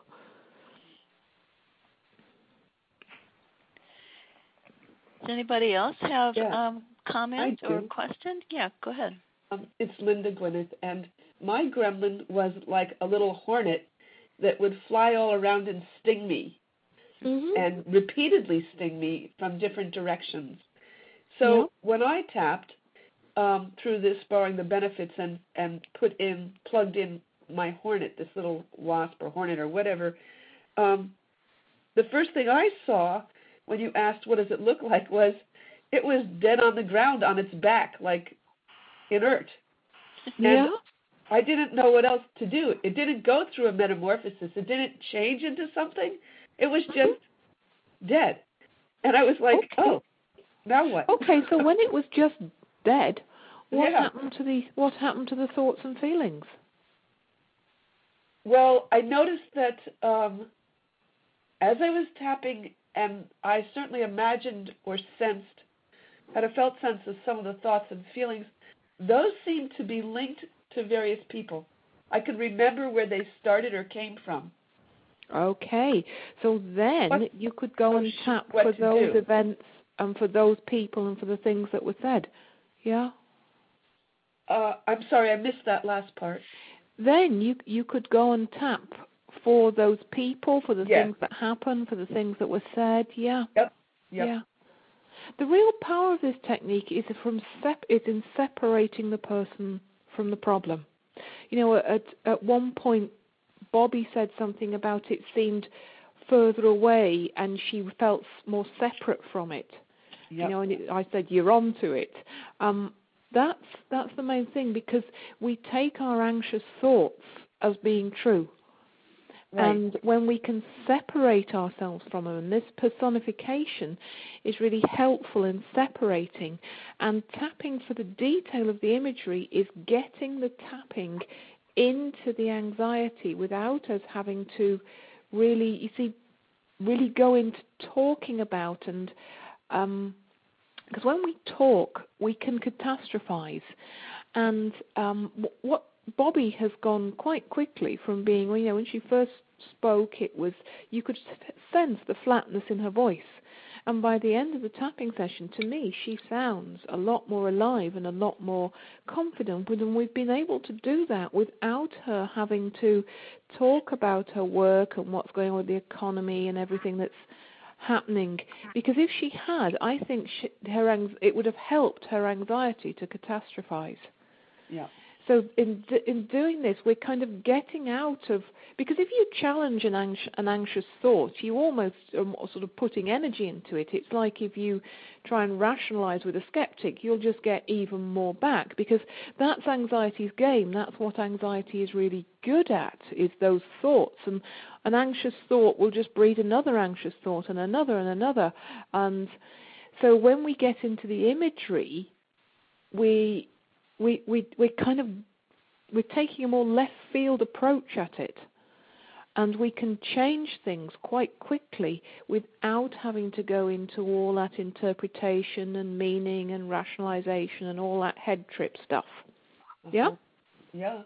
Does anybody else have yeah, um, comment or question? Yeah, go ahead. Um, it's Linda Gwyneth, and my gremlin was like a little hornet that would fly all around and sting me, mm-hmm. and repeatedly sting me from different directions. So yep. when I tapped um, through this, borrowing the benefits, and, and put in, plugged in my hornet, this little wasp or hornet or whatever, um, the first thing I saw when you asked what does it look like was it was dead on the ground on its back, like inert. Yeah. And I didn't know what else to do. It didn't go through a metamorphosis. It didn't change into something. It was just mm-hmm. dead. And I was like, okay. oh, now what? Okay, so when it was just dead, what yeah. happened to the what happened to the thoughts and feelings? Well, I noticed that um, as I was tapping, and I certainly imagined or sensed, had a felt sense of some of the thoughts and feelings, those seemed to be linked to various people. I could remember where they started or came from. Okay, so then what, you could go and tap for those do. events and for those people and for the things that were said. Yeah? Uh, I'm sorry, I missed that last part. Then you you could go and tap for those people, for the yes. things that happened, for the things that were said. Yeah. Yep. Yep. Yeah. The real power of this technique is from sep- is in separating the person from the problem. You know, at at one point, Bobby said something about it seemed further away, and she felt more separate from it. Yep. You know, and it, I said, "You're onto it." Um, that's that's the main thing, because we take our anxious thoughts as being true. Right. And when we can separate ourselves from them, and this personification is really helpful in separating, and tapping for the detail of the imagery is getting the tapping into the anxiety without us having to really, you see, really go into talking about, and um, because when we talk, we can catastrophize, and um, what Bobby has gone quite quickly from being, you know, when she first spoke, it was, you could sense the flatness in her voice. And by the end of the tapping session, to me, she sounds a lot more alive and a lot more confident. And we've been able to do that without her having to talk about her work and what's going on with the economy and everything that's happening. Because if she had, I think she, her it would have helped her anxiety to catastrophize. Yeah. So in in doing this, we're kind of getting out of, because if you challenge an, anx, an anxious thought, you almost are sort of putting energy into it. It's like if you try and rationalize with a skeptic, you'll just get even more back, because that's anxiety's game. That's what anxiety is really good at, is those thoughts. And an anxious thought will just breed another anxious thought and another and another. And so when we get into the imagery, we... We we we kind of we're taking a more left field approach at it, and we can change things quite quickly without having to go into all that interpretation and meaning and rationalization and all that head trip stuff. Uh-huh. Yeah. Yeah.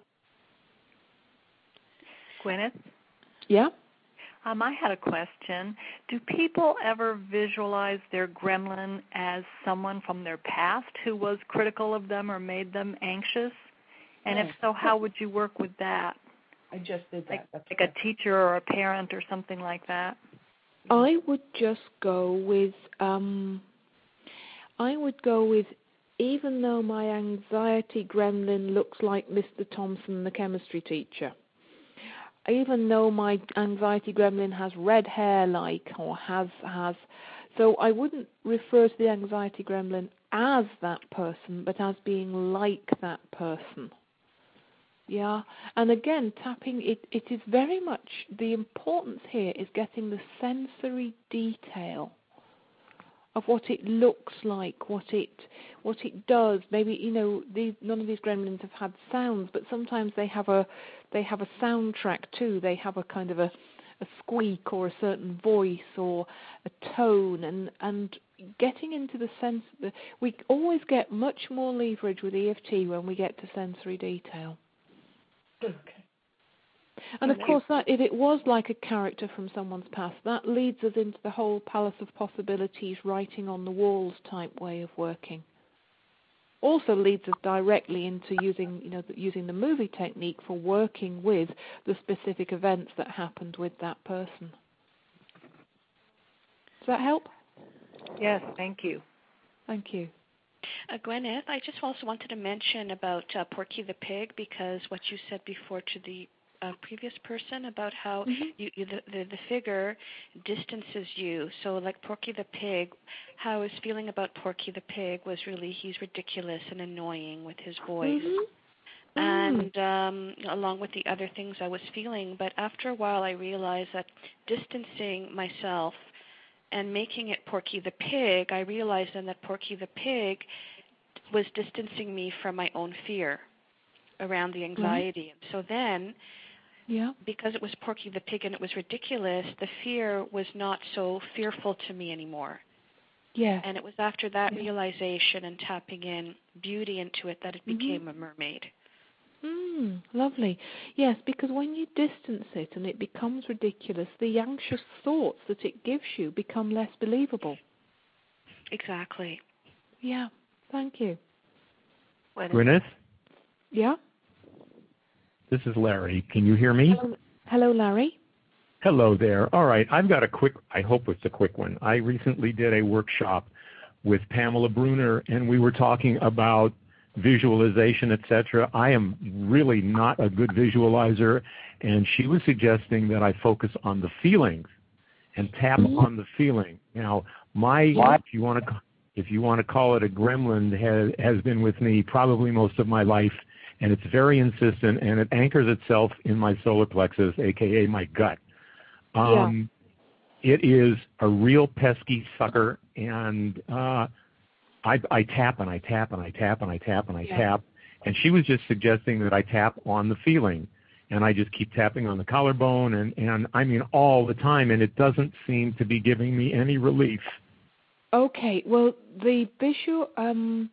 Gwyneth. Yeah. Um, I had a question. Do people ever visualize their gremlin as someone from their past who was critical of them or made them anxious? And if so, how would you work with that? I just did that. Like, That's like a teacher or a parent or something like that? I would just go with, um, I would go with, even though my anxiety gremlin looks like Mister Thompson, the chemistry teacher, even though my anxiety gremlin has red hair like, or has, has, so I wouldn't refer to the anxiety gremlin as that person, but as being like that person. Yeah, and again, tapping, it, it is very much, the importance here is getting the sensory detail of what it looks like, what it what it does. Maybe, you know, these, none of these gremlins have had sounds, but sometimes they have a they have a soundtrack too. They have a kind of a, a squeak or a certain voice or a tone, and and getting into the sense, the, we always get much more leverage with E F T when we get to sensory detail. Okay. And of course, that if it was like a character from someone's past, that leads us into the whole palace of possibilities, writing on the walls type way of working. Also leads us directly into using, you know, using the movie technique for working with the specific events that happened with that person. Does that help? Yes, thank you. Thank you. Uh, Gwyneth, I just also wanted to mention about uh, Porky the Pig, because what you said before to the uh, previous person about how Mm-hmm. you, you, the, the, the figure distances you. So like Porky the Pig, how I was feeling about Porky the Pig was really he's ridiculous and annoying with his voice. Mm-hmm. And um, along with the other things I was feeling. But after a while I realized that distancing myself and making it Porky the Pig, I realized then that Porky the Pig was distancing me from my own fear around the anxiety. Right. So then, yeah. because it was Porky the Pig and it was ridiculous, the fear was not so fearful to me anymore. Yeah. And it was after that yeah. realization and tapping in beauty into it that it became mm-hmm. a mermaid. Mm, lovely. Yes, because when you distance it and it becomes ridiculous, the anxious thoughts that it gives you become less believable. Exactly. Yeah, thank you. Gwyneth? Yeah? This is Larry. Can you hear me? Hello, Hello, Larry. Hello there. All right, I've got a quick, I hope it's a quick one. I recently did a workshop with Pamela Bruner, and we were talking about visualization, et cetera. I am really not a good visualizer, and she was suggesting that I focus on the feelings and tap mm-hmm. on the feeling. Now, my what? if you want to if you want to call it a gremlin, has, has been with me probably most of my life, and it's very insistent, and it anchors itself in my solar plexus, aka my gut. Um, yeah. It is a real pesky sucker, and uh, I, I tap and I tap and I tap and I tap and I yeah. tap, and she was just suggesting that I tap on the feeling, and I just keep tapping on the collarbone, and, and I mean all the time, and it doesn't seem to be giving me any relief. Okay, well, the visual, um,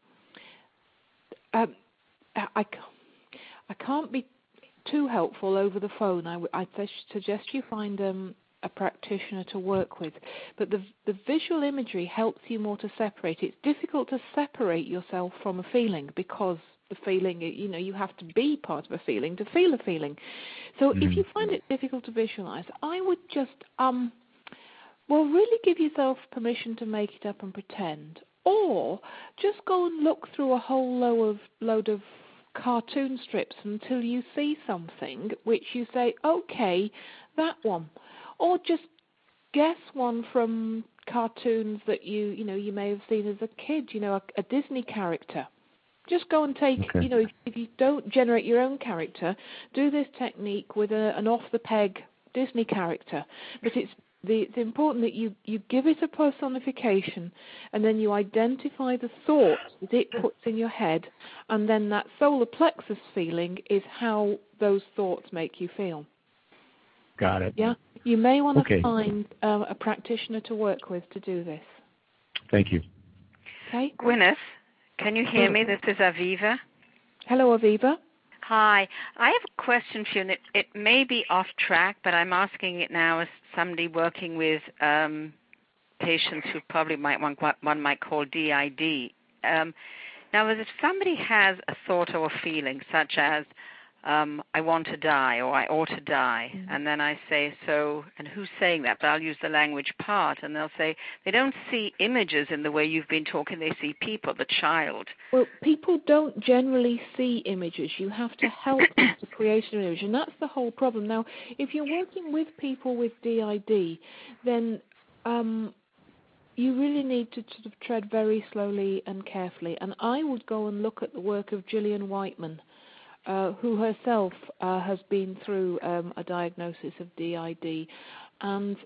uh, I, I can't be too helpful over the phone. I, I suggest you find um, a practitioner to work with. But the, the visual imagery helps you more to separate. It's difficult to separate yourself from a feeling because the feeling, you know, you have to be part of a feeling to feel a feeling. So mm-hmm. if you find it difficult to visualize, I would just, um, well, really give yourself permission to make it up and pretend. Or just go and look through a whole load of, load of cartoon strips until you see something which you say, okay, that one. Or just guess one from cartoons that you, you know, you may have seen as a kid, you know, a, a Disney character. Just go and take, okay. you know, if, if you don't generate your own character, do this technique with a, an off-the-peg Disney character. But it's the, it's important that you, you give it a personification, and then you identify the thoughts that it puts in your head, and then that solar plexus feeling is how those thoughts make you feel. Got it. Yeah, you may want to okay. find uh, a practitioner to work with to do this. Thank you. Okay. Gwyneth, can you hear me? This is Aviva. Hello, Aviva. Hi. I have a question for you, and it, it may be off track, but I'm asking it now as somebody working with um, patients who probably might want what one might call D I D. Um, Now, if somebody has a thought or a feeling, such as, um, I want to die or I ought to die, mm-hmm. and then I say, so, and who's saying that? But I'll use the language part, and they'll say, they don't see images in the way you've been talking, they see people, the child. Well, people don't generally see images. You have to help them to create an image, and that's the whole problem. Now, if you're working with people with D I D, then um, you really need to sort of tread very slowly and carefully, and I would go and look at the work of Gillian Whiteman, Uh, who herself uh, has been through um, a diagnosis of D I D, and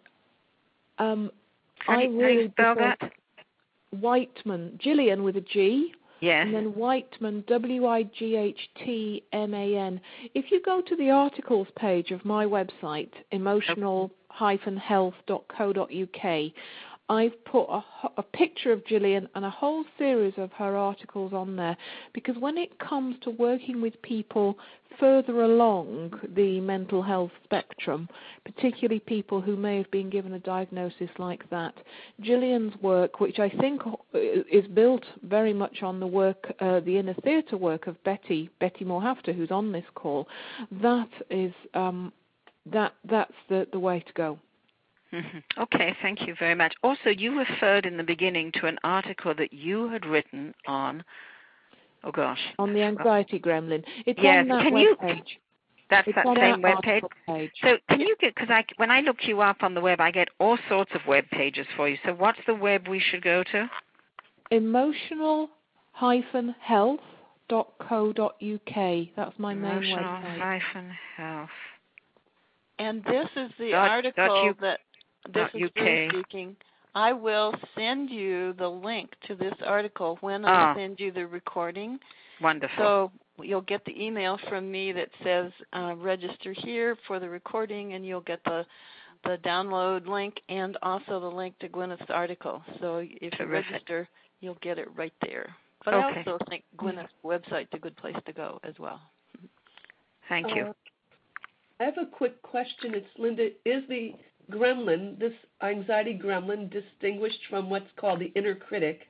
um, how do, I really how do you spell that? Whiteman, Gillian with a G, yes, and then Whiteman, W I G H T M A N. If you go to the articles page of my website, emotional dash health dot co dot U K, I've put a, a picture of Gillian and a whole series of her articles on there, because when it comes to working with people further along the mental health spectrum, particularly people who may have been given a diagnosis like that, Gillian's work, which I think is built very much on the work, uh, the inner theatre work of Betty, Betty Morhafter, who's on this call, that is, um, that that's the, the way to go. Mm-hmm. Okay, thank you very much. Also, you referred in the beginning to an article that you had written on, oh gosh. On the anxiety gremlin. It's yes. on that can web you, page. That's it's that same that web page? page. So can you get, because I, when I look you up on the web, I get all sorts of web pages for you. So what's the web we should go to? emotional dash health dot co dot U K. That's my main emotional website. Emotional health. And this is the dot, article dot U, that this is U K. Ruth speaking. I will send you the link to this article when I ah, send you the recording. Wonderful. So you'll get the email from me that says uh, register here for the recording, and you'll get the the download link and also the link to Gwyneth's article. So if Terrific. you register, you'll get it right there. But okay. I also think Gwyneth's website's a good place to go as well. Thank you. Uh, I have a quick question. It's Linda. Is the gremlin, this anxiety gremlin, distinguished from what's called the inner critic?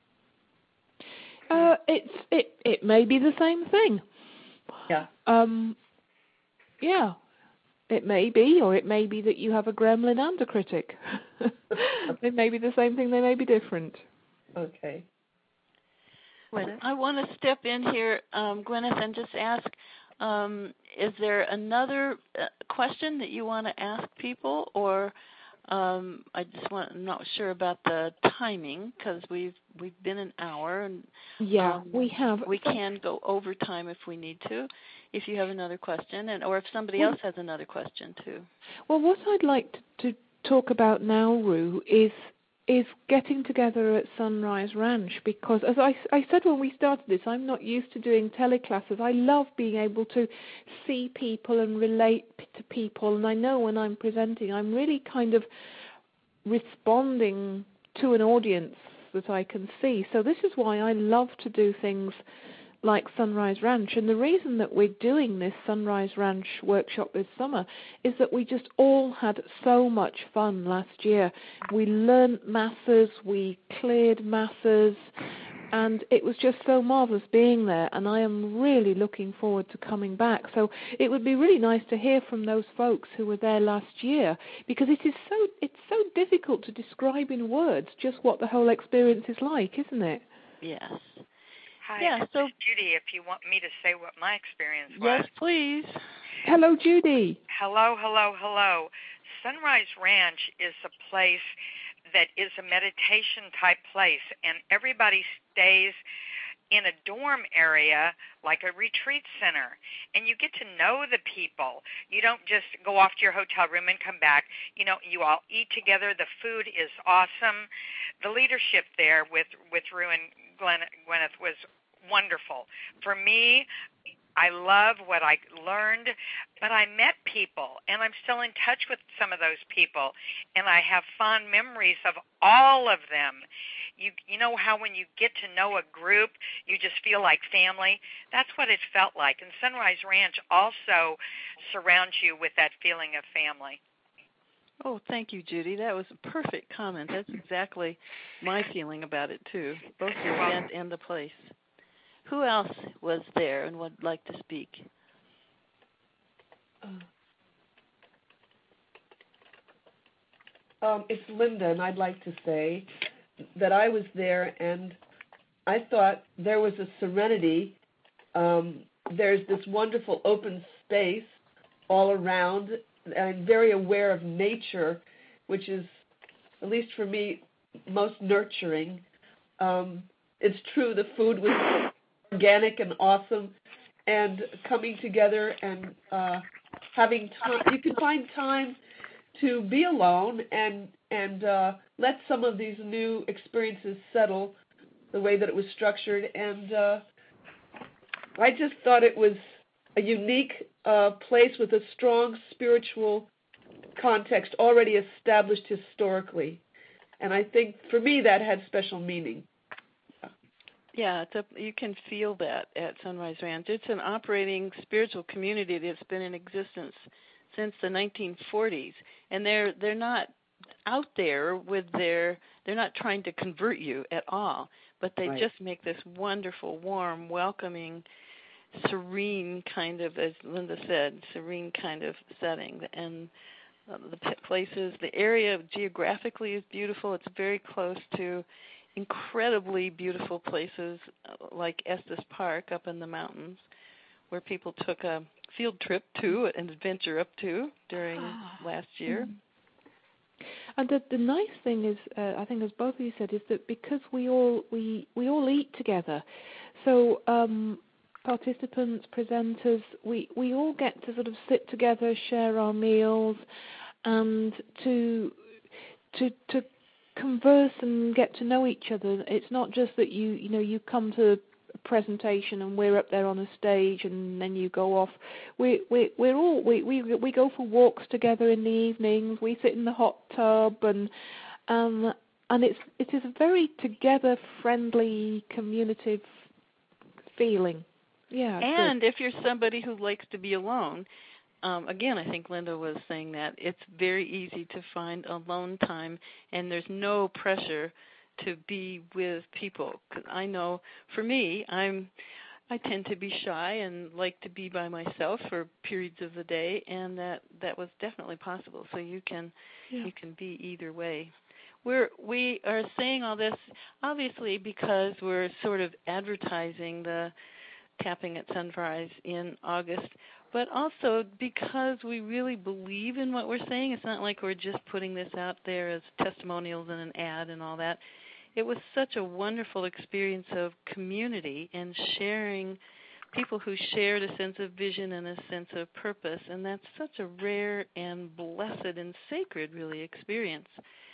Uh, it's it it may be the same thing. Yeah. Um. Yeah. It may be, or it may be that you have a gremlin and a critic. They may be the same thing. They may be different. Okay. Gwyneth? I want to step in here, um, Gwyneth, and just ask. Um, is there another uh, question that you want to ask people, or um, I just want, I'm not sure about the timing because we've we've been an hour, and yeah, um, we have. We can go over time if we need to, if you have another question, and or if somebody else has another question too. Well, what I'd like to, to talk about now, Rue, is is getting together at Sunrise Ranch, because as I, I said when we started this, I'm not used to doing teleclasses. I love being able to see people and relate to people, and I know when I'm presenting I'm really kind of responding to an audience that I can see. So this is why I love to do things like Sunrise Ranch, and the reason that we're doing this Sunrise Ranch workshop this summer is that we just all had so much fun last year. We learned masses, we cleared masses, and it was just so marvelous being there, and I am really looking forward to coming back. So it would be really nice to hear from those folks who were there last year, because it is so it's so difficult to describe in words just what the whole experience is like, isn't it? Yes. Hi, yeah, this so, is Judy, if you want me to say what my experience was. Yes, please. Hello, Judy. Hello, hello, hello. Sunrise Ranch is a place that is a meditation-type place, and everybody stays in a dorm area like a retreat center, and you get to know the people. You don't just go off to your hotel room and come back. You know, you all eat together. The food is awesome. The leadership there with, with Rue and Glenn, Gwyneth was wonderful. For me, I love what I learned, but I met people, and I'm still in touch with some of those people, and I have fond memories of all of them. You you know how when you get to know a group, you just feel like family? That's what it felt like, and Sunrise Ranch also surrounds you with that feeling of family. Oh, thank you, Judy. That was a perfect comment. That's exactly my feeling about it, too, both the event and the place. who else was there and would like to speak? Um, it's Linda, and I'd like to say that I was there, and I thought there was a serenity. Um, there's this wonderful open space all around. I'm very aware of nature, which is, at least for me, most nurturing. Um, it's true, the food was organic and awesome, and coming together and uh, having time. You can find time to be alone and and uh, let some of these new experiences settle the way that it was structured. And uh, I just thought it was a unique uh, place with a strong spiritual context already established historically. And I think for me that had special meaning. Yeah, it's a, you can feel that at Sunrise Ranch. It's an operating spiritual community that's been in existence since the nineteen forties, and they're they're not out there with their they're not trying to convert you at all, but they right. just make this wonderful, warm, welcoming, serene kind of, as Linda said, serene kind of setting. And uh, the places, the area geographically is beautiful. It's very close to incredibly beautiful places like Estes Park up in the mountains, where people took a field trip to, an adventure up to during last year. And the, the nice thing is, uh, I think, as both of you said, is that because we all we we all eat together, so um, participants, presenters, we we all get to sort of sit together, share our meals, and to to to converse and get to know each other. It's not just that you you know you come to presentation and we're up there on a stage and then you go off. We we we're all we, we we go for walks together in the evenings. We sit in the hot tub and um and it's it is a very together, friendly, communicative feeling. Yeah. And good. if you're somebody who likes to be alone, um, again, I think Linda was saying that it's very easy to find alone time, and there's no pressure to be with people. 'Cause I know for me, I'm I tend to be shy and like to be by myself for periods of the day, and that, that was definitely possible. So you can yeah. you can be either way. We're we are saying all this obviously because we're sort of advertising the Tapping at Sunrise in August, but also because we really believe in what we're saying. It's not like we're just putting this out there as testimonials and an ad and all that. It was such a wonderful experience of community and sharing, people who shared a sense of vision and a sense of purpose, and that's such a rare and blessed and sacred, really, experience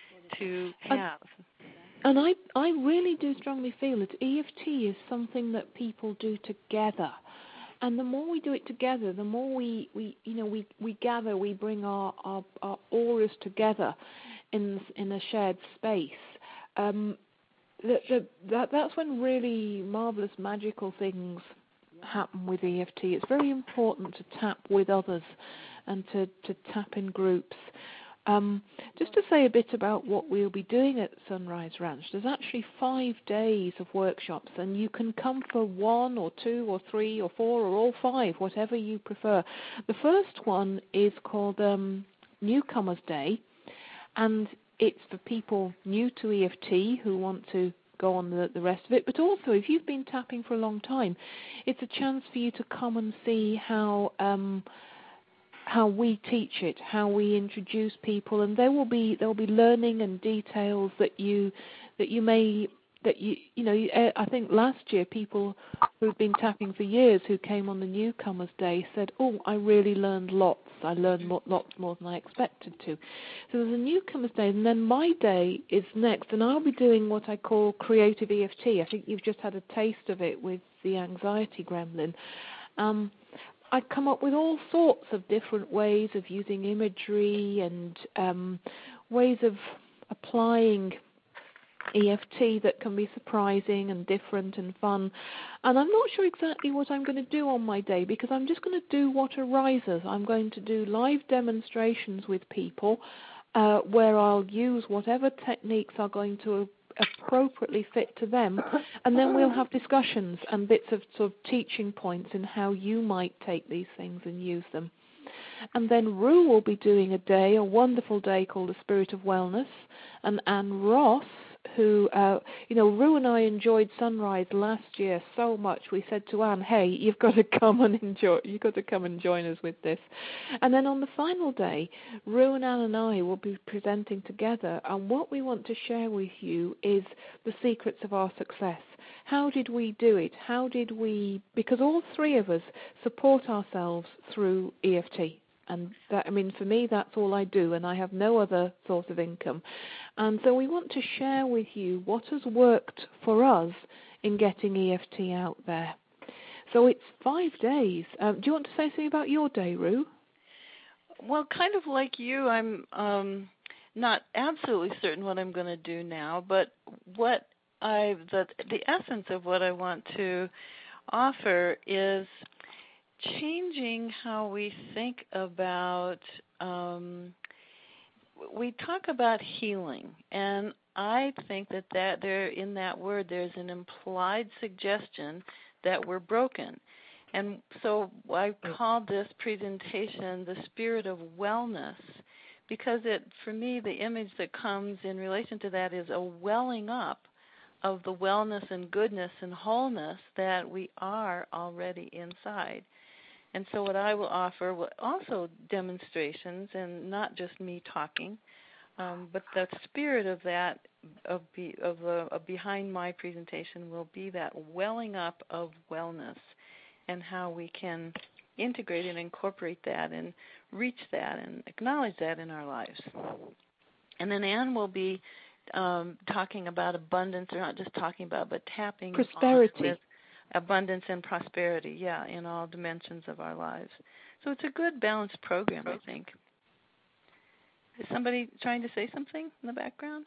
to have. And I, I really do strongly feel that E F T is something that people do together. And the more we do it together, the more we, we you know, we, we gather, we bring our, our, our auras together in in a shared space. Um, the, the, that, that's when really marvelous, magical things happen with E F T. It's very important to tap with others and to, to tap in groups. Um, just to say a bit about what we'll be doing at Sunrise Ranch, there's actually five days of workshops, and you can come for one or two or three or four or all five, whatever you prefer. The first one is called um, Newcomers Day, and it's for people new to E F T who want to go on the, the rest of it, but also if you've been tapping for a long time, it's a chance for you to come and see how um, how we teach it, how we introduce people, and there will be there will be learning and details that you that you may that you you know I think last year people who've been tapping for years who came on the Newcomers Day said, "Oh, I really learned lots. I learned lots more than I expected to." So there's a Newcomers Day, and then my day is next, and I'll be doing what I call creative E F T. I think you've just had a taste of it with the anxiety gremlin. Um, I come up with all sorts of different ways of using imagery and um, ways of applying E F T that can be surprising and different and fun. And I'm not sure exactly what I'm going to do on my day because I'm just going to do what arises. I'm going to do live demonstrations with people uh, where I'll use whatever techniques are going to appropriately fit to them. And then we'll have discussions and bits of sort of teaching points in how you might take these things and use them. And then Rue will be doing a day, a wonderful day called the Spirit of Wellness. And Anne Ross, who, uh, you know, Rue and I enjoyed Sunrise last year so much. We said to Anne, hey, you've got to come and enjoy, you've got to come and join us with this. And then on the final day, Rue and Anne and I will be presenting together. And what we want to share with you is the secrets of our success. How did we do it? How did we, because all three of us support ourselves through E F T. And that, I mean, for me, that's all I do, and I have no other source of income. And so we want to share with you what has worked for us in getting E F T out there. So it's five days. Um, do you want to say something about your day, Rue? Well, kind of like you, I'm um, not absolutely certain what I'm going to do now, but what I the the essence of what I want to offer is changing how we think about, um, we talk about healing, and I think that, that there, in that word there's an implied suggestion that we're broken. And so I called this presentation the Spirit of Wellness, because it, for me, the image that comes in relation to that is a welling up of the wellness and goodness and wholeness that we are already inside. And so what I will offer will also demonstrations, and not just me talking, um, but the spirit of that, of, be, of, uh, of behind my presentation will be that welling up of wellness and how we can integrate and incorporate that and reach that and acknowledge that in our lives. And then Anne will be um, talking about abundance, or not just talking about, but tapping prosperity. With abundance and prosperity, yeah, in all dimensions of our lives. So it's a good balanced program, I think. Is somebody trying to say something in the background?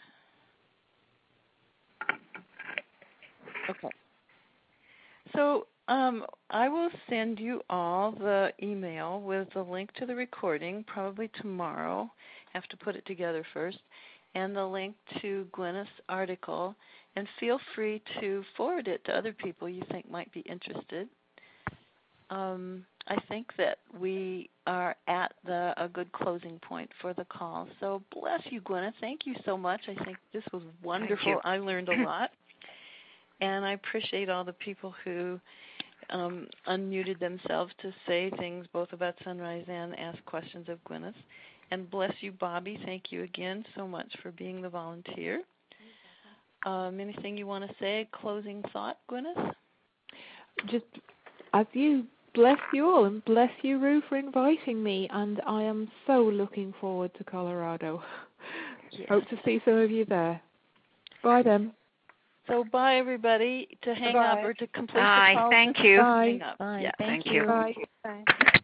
Okay. So um, I will send you all the email with the link to the recording, probably tomorrow. I have to put it together first, and the link to Gwyneth's article. And feel free to forward it to other people you think might be interested. Um, I think that we are at the, a good closing point for the call. So bless you, Gwyneth. Thank you so much. I think this was wonderful. I learned a lot. And I appreciate all the people who um, unmuted themselves to say things both about Sunrise and ask questions of Gwyneth. And bless you, Bobby. Thank you again so much for being the volunteer. Um, anything you want to say? Closing thought, Gwyneth? Just as you, bless you all, and bless you, Rue, for inviting me. And I am so looking forward to Colorado. Yes. Hope to see some of you there. Bye then. So bye, everybody. To hang Bye. up or to complete Bye. the call. Thank you. Bye. Hang up. Bye. Yeah. Thank Thank you. you. Bye. Bye.